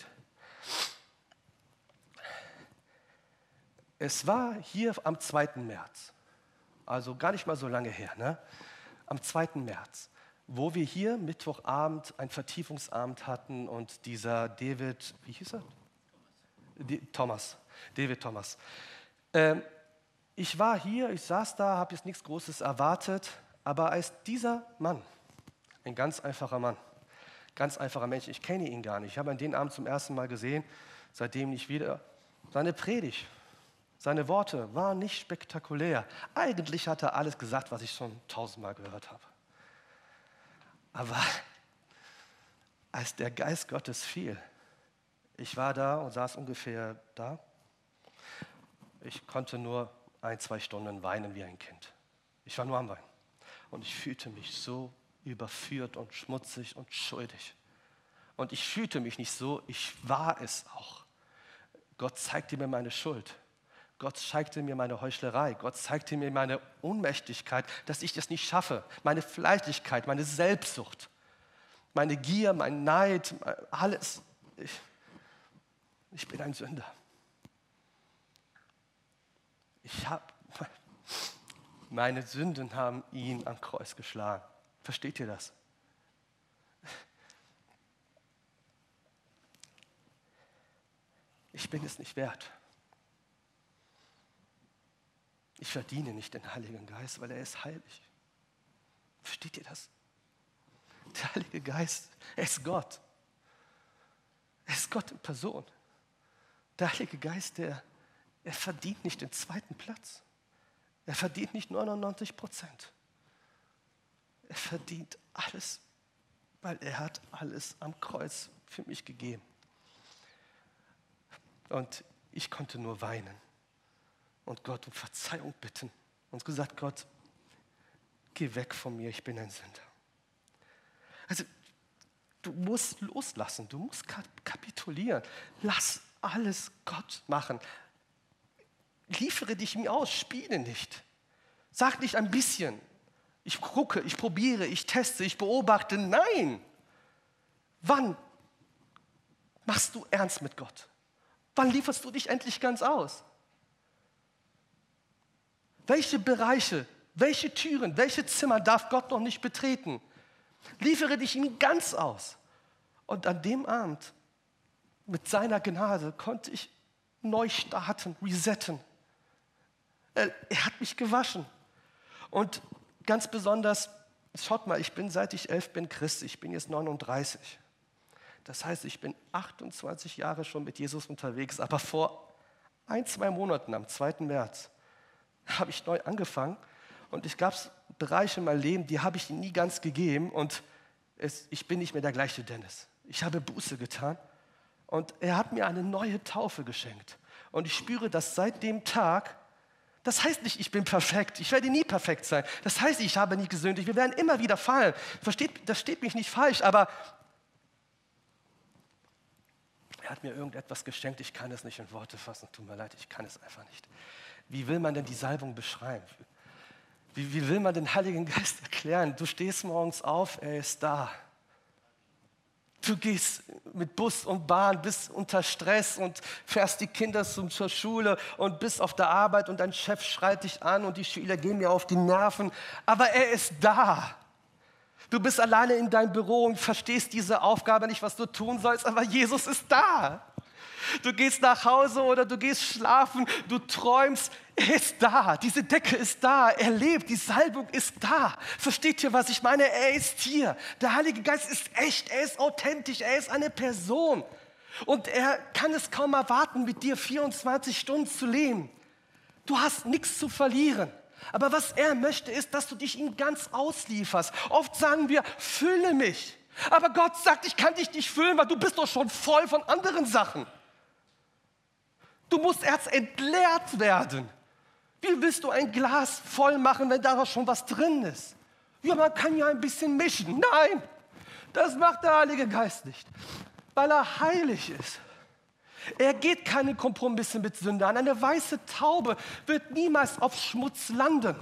Es war hier am 2. März, also gar nicht mal so lange her, ne? Am 2. März, wo wir hier Mittwochabend ein Vertiefungsabend hatten und dieser David, wie hieß er? David Thomas. Ich war hier, ich saß da, habe jetzt nichts Großes erwartet, aber als dieser Mann, ein ganz einfacher Mann, ganz einfacher Mensch, ich kenne ihn gar nicht, ich habe ihn den Abend zum ersten Mal gesehen, seitdem nicht wieder, seine Predigt, seine Worte waren nicht spektakulär. Eigentlich hat er alles gesagt, was ich schon 1000-mal gehört habe. Aber als der Geist Gottes fiel, ich war da und saß ungefähr da, ich konnte nur 1-2 Stunden weinen wie ein Kind. Ich war nur am Weinen. Und ich fühlte mich so überführt und schmutzig und schuldig. Und ich fühlte mich nicht so, ich war es auch. Gott zeigte mir meine Schuld. Gott zeigte mir meine Heuchlerei. Gott zeigte mir meine Ohnmächtigkeit, dass ich das nicht schaffe. Meine Fleißigkeit, meine Selbstsucht, meine Gier, mein Neid, alles. Ich bin ein Sünder. Meine Sünden haben ihn am Kreuz geschlagen. Versteht ihr das? Ich bin es nicht wert. Ich verdiene nicht den Heiligen Geist, weil er ist heilig. Versteht ihr das? Der Heilige Geist, er ist Gott. Er ist Gott in Person. Der Heilige Geist, er verdient nicht den 2. Platz. Er verdient nicht 99%. Er verdient alles, weil er hat alles am Kreuz für mich gegeben. Und ich konnte nur weinen und Gott um Verzeihung bitten und gesagt, Gott, geh weg von mir, ich bin ein Sünder. Also du musst loslassen, du musst kapitulieren. Lass alles Gott machen. Liefere dich mir aus, spiele nicht. Sag nicht ein bisschen. Ich gucke, ich probiere, ich teste, ich beobachte. Nein. Wann machst du ernst mit Gott? Wann lieferst du dich endlich ganz aus? Welche Bereiche, welche Türen, welche Zimmer darf Gott noch nicht betreten? Liefere dich ihm ganz aus. Und an dem Abend, mit seiner Gnade, konnte ich neu starten, resetten. Er hat mich gewaschen. Und ganz besonders, schaut mal, ich bin, seit ich 11 bin, Christ. Ich bin jetzt 39. Das heißt, ich bin 28 Jahre schon mit Jesus unterwegs. Aber vor 1-2 Monaten, am 2. März, habe ich neu angefangen. Und es gab Bereiche in meinem Leben, die habe ich ihm nie ganz gegeben. Und ich bin nicht mehr der gleiche Dennis. Ich habe Buße getan. Und er hat mir eine neue Taufe geschenkt. Und ich spüre, dass seit dem Tag, das heißt nicht, ich bin perfekt. Ich werde nie perfekt sein. Das heißt, ich habe nie gesündigt. Wir werden immer wieder fallen. Das steht mich nicht falsch, aber er hat mir irgendetwas geschenkt. Ich kann es nicht in Worte fassen. Tut mir leid, ich kann es einfach nicht. Wie will man denn die Salbung beschreiben? Wie will man den Heiligen Geist erklären? Du stehst morgens auf, er ist da. Du gehst mit Bus und Bahn, bist unter Stress und fährst die Kinder zur Schule und bist auf der Arbeit und dein Chef schreit dich an und die Schüler gehen mir auf die Nerven. Aber er ist da. Du bist alleine in deinem Büro und verstehst diese Aufgabe nicht, was du tun sollst, aber Jesus ist da. Du gehst nach Hause oder du gehst schlafen, du träumst, er ist da, diese Decke ist da, er lebt, die Salbung ist da. Versteht ihr, was ich meine? Er ist hier. Der Heilige Geist ist echt, er ist authentisch, er ist eine Person. Und er kann es kaum erwarten, mit dir 24 Stunden zu leben. Du hast nichts zu verlieren. Aber was er möchte, ist, dass du dich ihm ganz auslieferst. Oft sagen wir, fülle mich. Aber Gott sagt, ich kann dich nicht füllen, weil du bist doch schon voll von anderen Sachen. Du musst erst entleert werden. Wie willst du ein Glas voll machen, wenn da doch schon was drin ist? Ja, man kann ja ein bisschen mischen. Nein, das macht der Heilige Geist nicht, weil er heilig ist. Er geht keine Kompromisse mit Sündern. Eine weiße Taube wird niemals auf Schmutz landen.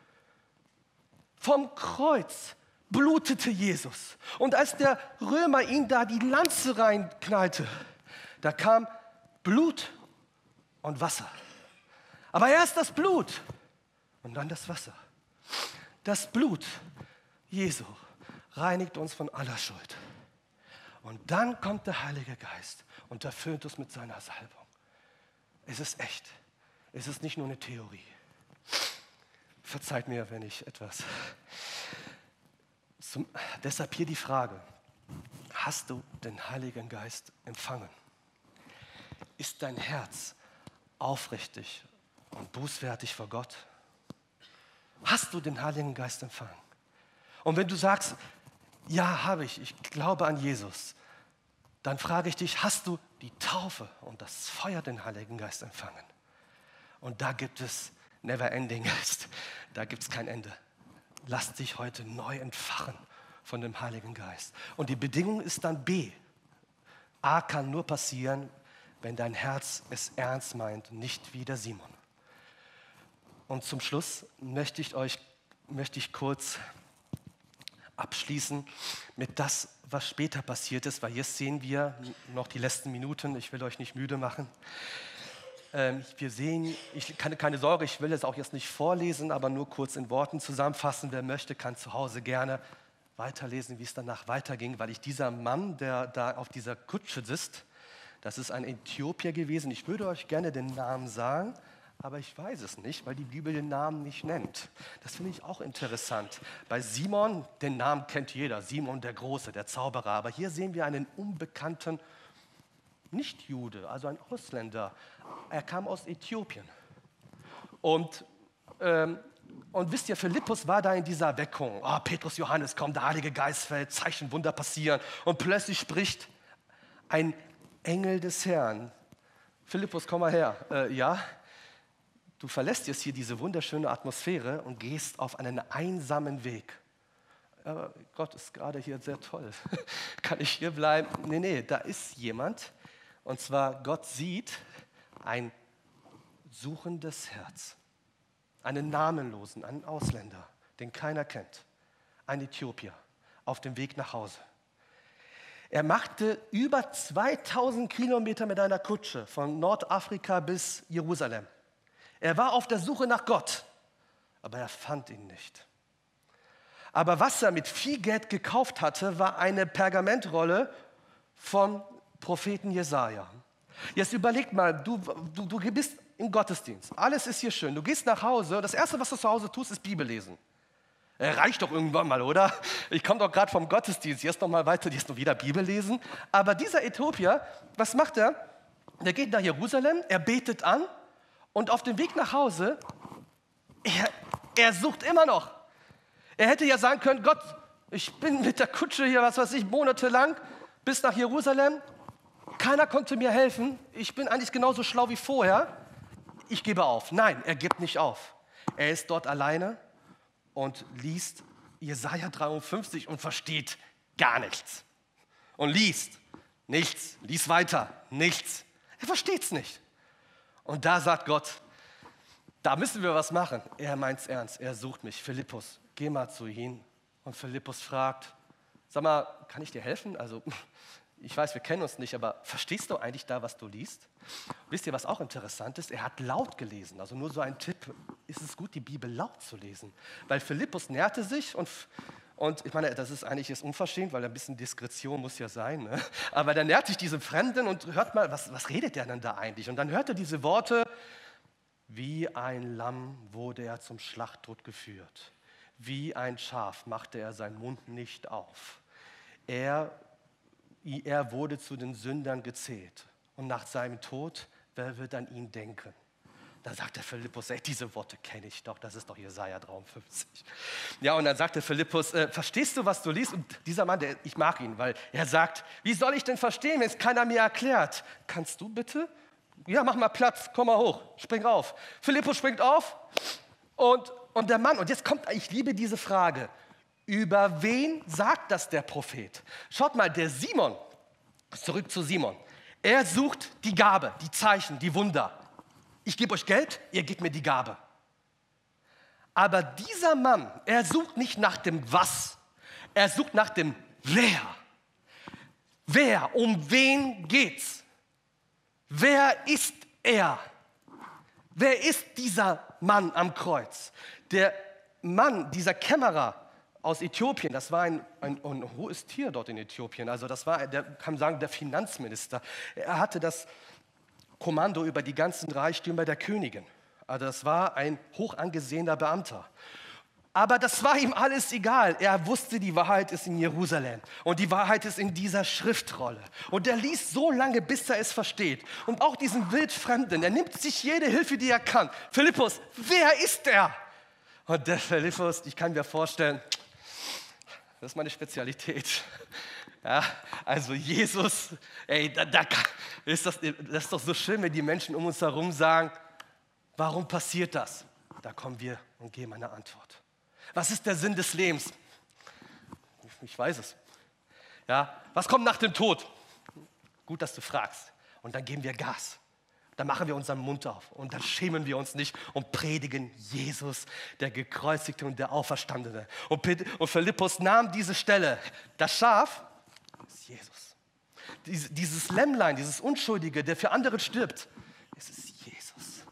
Vom Kreuz blutete Jesus. Und als der Römer ihn da die Lanze reinknallte, da kam Blut und Wasser. Aber erst das Blut und dann das Wasser. Das Blut Jesu reinigt uns von aller Schuld. Und dann kommt der Heilige Geist und erfüllt uns mit seiner Salbung. Es ist echt. Es ist nicht nur eine Theorie. Verzeiht mir, wenn ich etwas... Deshalb hier die Frage, hast du den Heiligen Geist empfangen? Ist dein Herz aufrichtig und bußfertig vor Gott? Hast du den Heiligen Geist empfangen? Und wenn du sagst, ja, habe ich glaube an Jesus, dann frage ich dich, hast du die Taufe und das Feuer den Heiligen Geist empfangen? Und da gibt es never ending ist, da gibt es kein Ende. Lass dich heute neu entfachen von dem Heiligen Geist. Und die Bedingung ist dann B. A kann nur passieren, wenn dein Herz es ernst meint, nicht wie der Simon. Und zum Schluss möchte ich kurz abschließen mit das, was später passiert ist, weil jetzt sehen wir noch die letzten Minuten, ich will euch nicht müde machen. Wir sehen, keine Sorge, ich will es auch jetzt nicht vorlesen, aber nur kurz in Worten zusammenfassen. Wer möchte, kann zu Hause gerne weiterlesen, wie es danach weiterging, weil dieser Mann, der da auf dieser Kutsche sitzt, das ist ein Äthiopier gewesen. Ich würde euch gerne den Namen sagen, aber ich weiß es nicht, weil die Bibel den Namen nicht nennt. Das finde ich auch interessant. Bei Simon, den Namen kennt jeder, Simon der Große, der Zauberer. Aber hier sehen wir einen unbekannten Nicht-Jude, also ein Ausländer. Er kam aus Äthiopien. Und wisst ihr, Philippus war da in dieser Erweckung. Oh, Petrus, Johannes, komm, der Heilige Geist fällt, Zeichen, Wunder passieren. Und plötzlich spricht ein Engel des Herrn. Philippus, komm mal her. Ja, du verlässt jetzt hier diese wunderschöne Atmosphäre und gehst auf einen einsamen Weg. Aber Gott ist gerade hier sehr toll. Kann ich hier bleiben? Nee, da ist jemand. Und zwar, Gott sieht ein suchendes Herz. Einen Namenlosen, einen Ausländer, den keiner kennt. Ein Äthiopier auf dem Weg nach Hause. Er machte über 2000 Kilometer mit einer Kutsche von Nordafrika bis Jerusalem. Er war auf der Suche nach Gott, aber er fand ihn nicht. Aber was er mit viel Geld gekauft hatte, war eine Pergamentrolle vom Propheten Jesaja. Jetzt überleg mal, du bist im Gottesdienst, alles ist hier schön, du gehst nach Hause, das Erste, was du zu Hause tust, ist Bibel lesen. Reicht doch irgendwann mal, oder? Ich komme doch gerade vom Gottesdienst, jetzt noch mal weiter, jetzt noch wieder Bibel lesen. Aber dieser Äthiopier, was macht er? Der geht nach Jerusalem, er betet an und auf dem Weg nach Hause, er sucht immer noch. Er hätte ja sagen können, Gott, ich bin mit der Kutsche hier, was weiß ich, monatelang bis nach Jerusalem. Keiner konnte mir helfen. Ich bin eigentlich genauso schlau wie vorher. Ich gebe auf. Nein, er gibt nicht auf. Er ist dort alleine und liest Jesaja 53 und versteht gar nichts. Und liest nichts. Lies weiter. Nichts. Er versteht es nicht. Und da sagt Gott, da müssen wir was machen. Er meint es ernst. Er sucht mich. Philippus, geh mal zu ihm. Und Philippus fragt, sag mal, kann ich dir helfen? Also, ich weiß, wir kennen uns nicht, aber verstehst du eigentlich da, was du liest? Wisst ihr, was auch interessant ist? Er hat laut gelesen. Also nur so ein Tipp, ist es gut, die Bibel laut zu lesen. Weil Philippus näherte sich und ich meine, das ist eigentlich jetzt unverschämt, weil ein bisschen Diskretion muss ja sein. Ne? Aber dann nähert sich diesem Fremden und hört mal, was redet der denn da eigentlich? Und dann hört er diese Worte, wie ein Lamm wurde er zum Schlachttod geführt. Wie ein Schaf machte er seinen Mund nicht auf. Er wurde zu den Sündern gezählt. Und nach seinem Tod, wer wird an ihn denken? Da sagt der Philippus, diese Worte kenne ich doch, das ist doch Jesaja 53. Ja, und dann sagt der Philippus, verstehst du, was du liest? Und dieser Mann, ich mag ihn, weil er sagt, wie soll ich denn verstehen, wenn es keiner mir erklärt? Kannst du bitte? Ja, mach mal Platz, komm mal hoch, spring auf. Philippus springt auf und der Mann, und jetzt kommt, ich liebe diese Frage, über wen sagt das der Prophet? Schaut mal, der Simon, zurück zu Simon, er sucht die Gabe, die Zeichen, die Wunder. Ich gebe euch Geld, ihr gebt mir die Gabe. Aber dieser Mann, er sucht nicht nach dem Was, er sucht nach dem Wer. Wer, um wen geht's? Wer ist er? Wer ist dieser Mann am Kreuz? Der Mann, dieser Kämmerer aus Äthiopien, das war ein hohes Tier dort in Äthiopien, also das war, kann man sagen, der Finanzminister. Er hatte das Kommando über die ganzen Reichtümer der Königin. Also das war ein hoch angesehener Beamter. Aber das war ihm alles egal. Er wusste, die Wahrheit ist in Jerusalem und die Wahrheit ist in dieser Schriftrolle. Und er liest so lange, bis er es versteht. Und auch diesen Wildfremden, er nimmt sich jede Hilfe, die er kann. Philippus, wer ist er? Und der Philippus, ich kann mir vorstellen, das ist meine Spezialität. Ja, also Jesus, ey, das ist doch so schön, wenn die Menschen um uns herum sagen, warum passiert das? Da kommen wir und geben eine Antwort. Was ist der Sinn des Lebens? Ich weiß es. Ja, was kommt nach dem Tod? Gut, dass du fragst. Und dann geben wir Gas. Dann machen wir unseren Mund auf und dann schämen wir uns nicht und predigen Jesus, der Gekreuzigte und der Auferstandene. Und Philippus nahm diese Stelle. Das Schaf ist Jesus. Dieses Lämmlein, dieses Unschuldige, der für andere stirbt, es ist Jesus.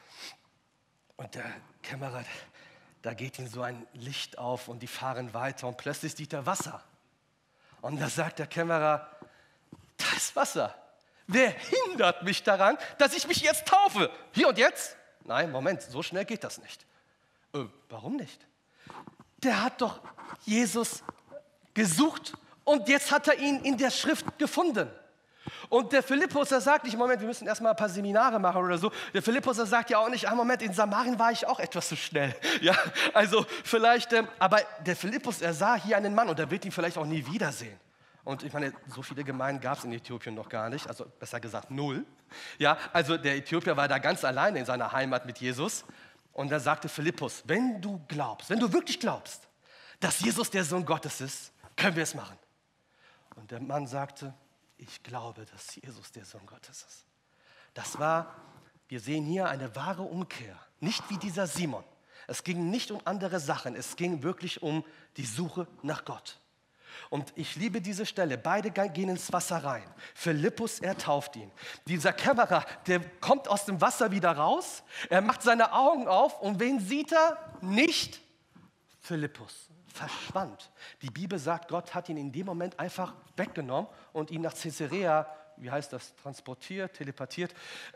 Und der Kämmerer, da geht ihnen so ein Licht auf und die fahren weiter und plötzlich sieht er Wasser. Und da sagt der Kämmerer, da ist Wasser. Wer hindert mich daran, dass ich mich jetzt taufe? Hier und jetzt? Nein, Moment, so schnell geht das nicht. Warum nicht? Der hat doch Jesus gesucht und jetzt hat er ihn in der Schrift gefunden. Und der Philippus, der sagt nicht, Moment, wir müssen erstmal ein paar Seminare machen oder so. Der Philippus, der sagt ja auch nicht, Moment, in Samarien war ich auch etwas zu schnell. Ja, also vielleicht, aber der Philippus, er sah hier einen Mann und er wird ihn vielleicht auch nie wiedersehen. Und ich meine, so viele Gemeinden gab es in Äthiopien noch gar nicht, also besser gesagt 0. Ja, also der Äthiopier war da ganz alleine in seiner Heimat mit Jesus. Und da sagte Philippus, wenn du wirklich glaubst, dass Jesus der Sohn Gottes ist, können wir es machen. Und der Mann sagte, ich glaube, dass Jesus der Sohn Gottes ist. Das war, wir sehen hier eine wahre Umkehr. Nicht wie dieser Simon. Es ging nicht um andere Sachen, es ging wirklich um die Suche nach Gott. Und ich liebe diese Stelle. Beide gehen ins Wasser rein. Philippus, er tauft ihn. Dieser Kämmerer, der kommt aus dem Wasser wieder raus. Er macht seine Augen auf und wen sieht er? Nicht Philippus. Verschwand. Die Bibel sagt, Gott hat ihn in dem Moment einfach weggenommen und ihn nach Caesarea, wie heißt das, transportiert, telepathiert.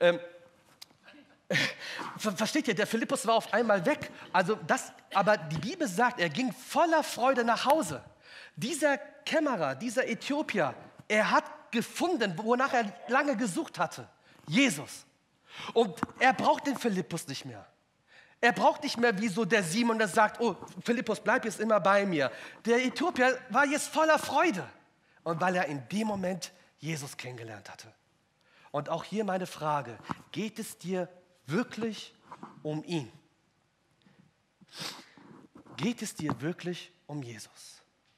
Versteht ihr, der Philippus war auf einmal weg. Aber die Bibel sagt, er ging voller Freude nach Hause. Dieser Kämmerer, dieser Äthiopier, er hat gefunden, wonach er lange gesucht hatte. Jesus. Und er braucht den Philippus nicht mehr. Er braucht nicht mehr wie so der Simon, der sagt, oh, Philippus, bleib jetzt immer bei mir. Der Äthiopier war jetzt voller Freude. Und weil er in dem Moment Jesus kennengelernt hatte. Und auch hier meine Frage, geht es dir wirklich um ihn? Geht es dir wirklich um Jesus?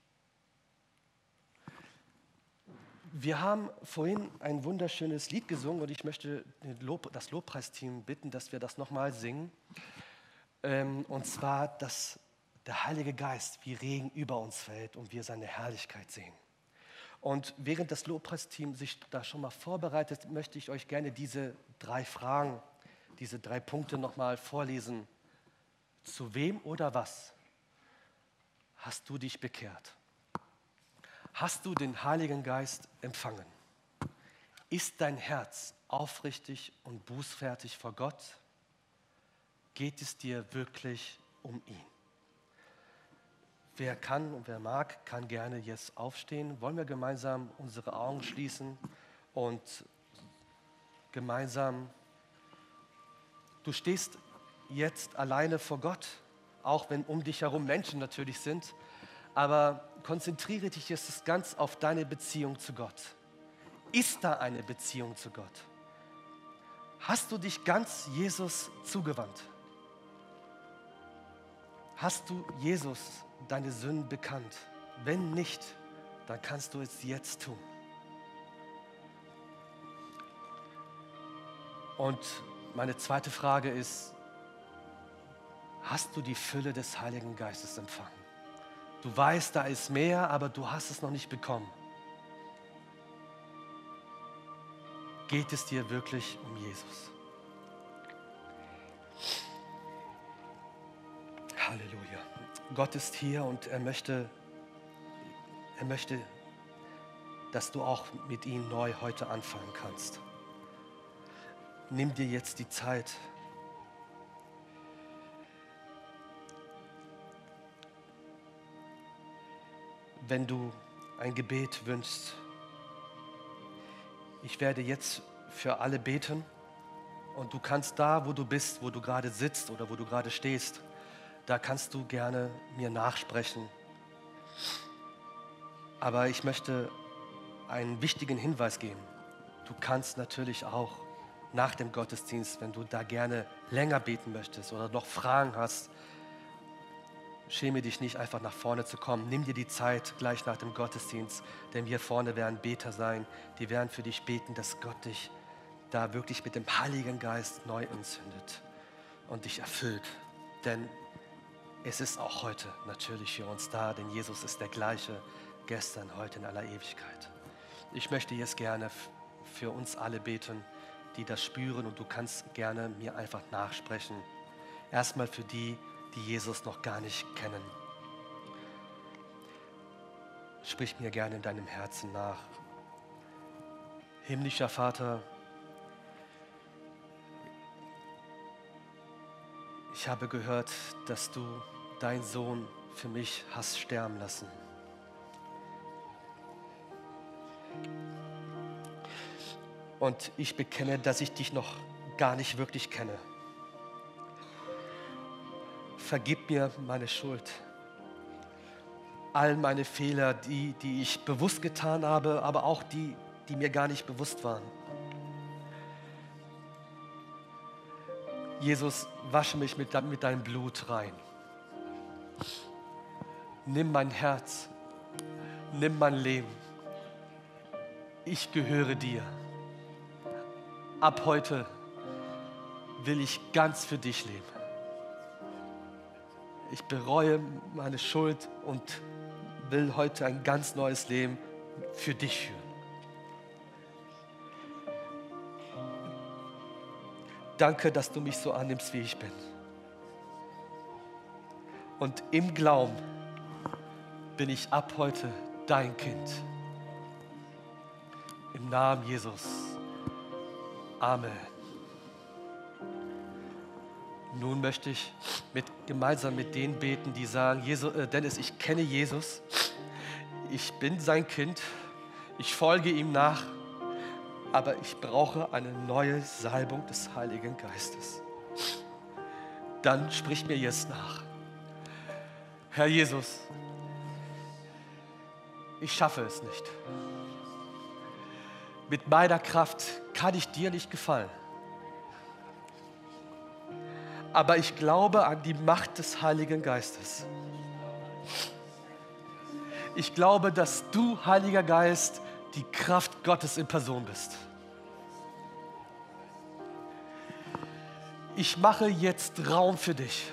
Wir haben vorhin ein wunderschönes Lied gesungen und ich möchte das Lobpreisteam bitten, dass wir das nochmal singen. Und zwar, dass der Heilige Geist wie Regen über uns fällt und wir seine Herrlichkeit sehen. Und während das Lobpreisteam sich da schon mal vorbereitet, möchte ich euch gerne diese 3 Fragen, diese 3 Punkte nochmal vorlesen. Zu wem oder was hast du dich bekehrt? Hast du den Heiligen Geist empfangen? Ist dein Herz aufrichtig und bußfertig vor Gott? Geht es dir wirklich um ihn? Wer kann und wer mag, kann gerne jetzt aufstehen. Wollen wir gemeinsam unsere Augen schließen und gemeinsam, du stehst jetzt alleine vor Gott, auch wenn um dich herum Menschen natürlich sind, aber konzentriere dich jetzt ganz auf deine Beziehung zu Gott. Ist da eine Beziehung zu Gott? Hast du dich ganz Jesus zugewandt? Hast du Jesus deine Sünden bekannt? Wenn nicht, dann kannst du es jetzt tun. Und meine zweite Frage ist, hast du die Fülle des Heiligen Geistes empfangen? Du weißt, da ist mehr, aber du hast es noch nicht bekommen. Geht es dir wirklich um Jesus? Halleluja. Gott ist hier und er möchte, dass du auch mit ihm neu heute anfangen kannst. Nimm dir jetzt die Zeit wenn du ein Gebet wünschst. Ich werde jetzt für alle beten und du kannst da, wo du bist, wo du gerade sitzt oder wo du gerade stehst, da kannst du gerne mir nachsprechen. Aber ich möchte einen wichtigen Hinweis geben. Du kannst natürlich auch nach dem Gottesdienst, wenn du da gerne länger beten möchtest oder noch Fragen hast, schäme dich nicht, einfach nach vorne zu kommen. Nimm dir die Zeit gleich nach dem Gottesdienst, denn hier vorne werden Beter sein, die werden für dich beten, dass Gott dich da wirklich mit dem Heiligen Geist neu entzündet und dich erfüllt. Denn es ist auch heute natürlich für uns da, denn Jesus ist der gleiche gestern, heute in aller Ewigkeit. Ich möchte jetzt gerne für uns alle beten, die das spüren, und du kannst gerne mir einfach nachsprechen. Erstmal für die, die Jesus noch gar nicht kennen. Sprich mir gerne in deinem Herzen nach. Himmlischer Vater, ich habe gehört, dass du deinen Sohn für mich hast sterben lassen. Und ich bekenne, dass ich dich noch gar nicht wirklich kenne. Vergib mir meine Schuld. All meine Fehler, die ich bewusst getan habe, aber auch die mir gar nicht bewusst waren. Jesus, wasche mich mit deinem Blut rein. Nimm mein Herz, nimm mein Leben. Ich gehöre dir. Ab heute will ich ganz für dich leben. Ich bereue meine Schuld und will heute ein ganz neues Leben für dich führen. Danke, dass du mich so annimmst, wie ich bin. Und im Glauben bin ich ab heute dein Kind. Im Namen Jesus. Amen. Nun möchte ich gemeinsam mit denen beten, die sagen, Dennis, ich kenne Jesus, ich bin sein Kind, ich folge ihm nach, aber ich brauche eine neue Salbung des Heiligen Geistes. Dann sprich mir jetzt nach. Herr Jesus, ich schaffe es nicht. Mit meiner Kraft kann ich dir nicht gefallen. Aber ich glaube an die Macht des Heiligen Geistes. Ich glaube, dass du, Heiliger Geist, die Kraft Gottes in Person bist. Ich mache jetzt Raum für dich.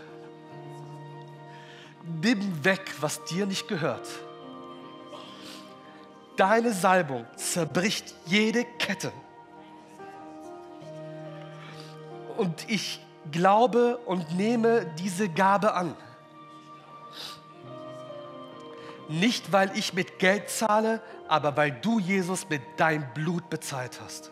Nimm weg, was dir nicht gehört. Deine Salbung zerbricht jede Kette. Und ich glaube und nehme diese Gabe an. Nicht, weil ich mit Geld zahle, aber weil du, Jesus, mit deinem Blut bezahlt hast.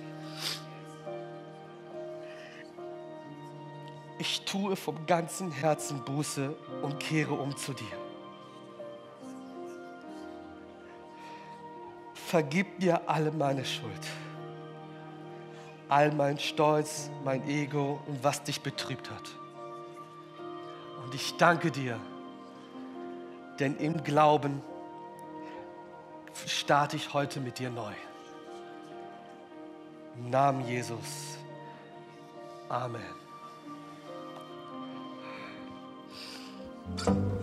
Ich tue vom ganzen Herzen Buße und kehre um zu dir. Vergib mir alle meine Schuld, all mein Stolz, mein Ego und was dich betrübt hat. Und ich danke dir, denn im Glauben starte ich heute mit dir neu. Im Namen Jesus. Amen.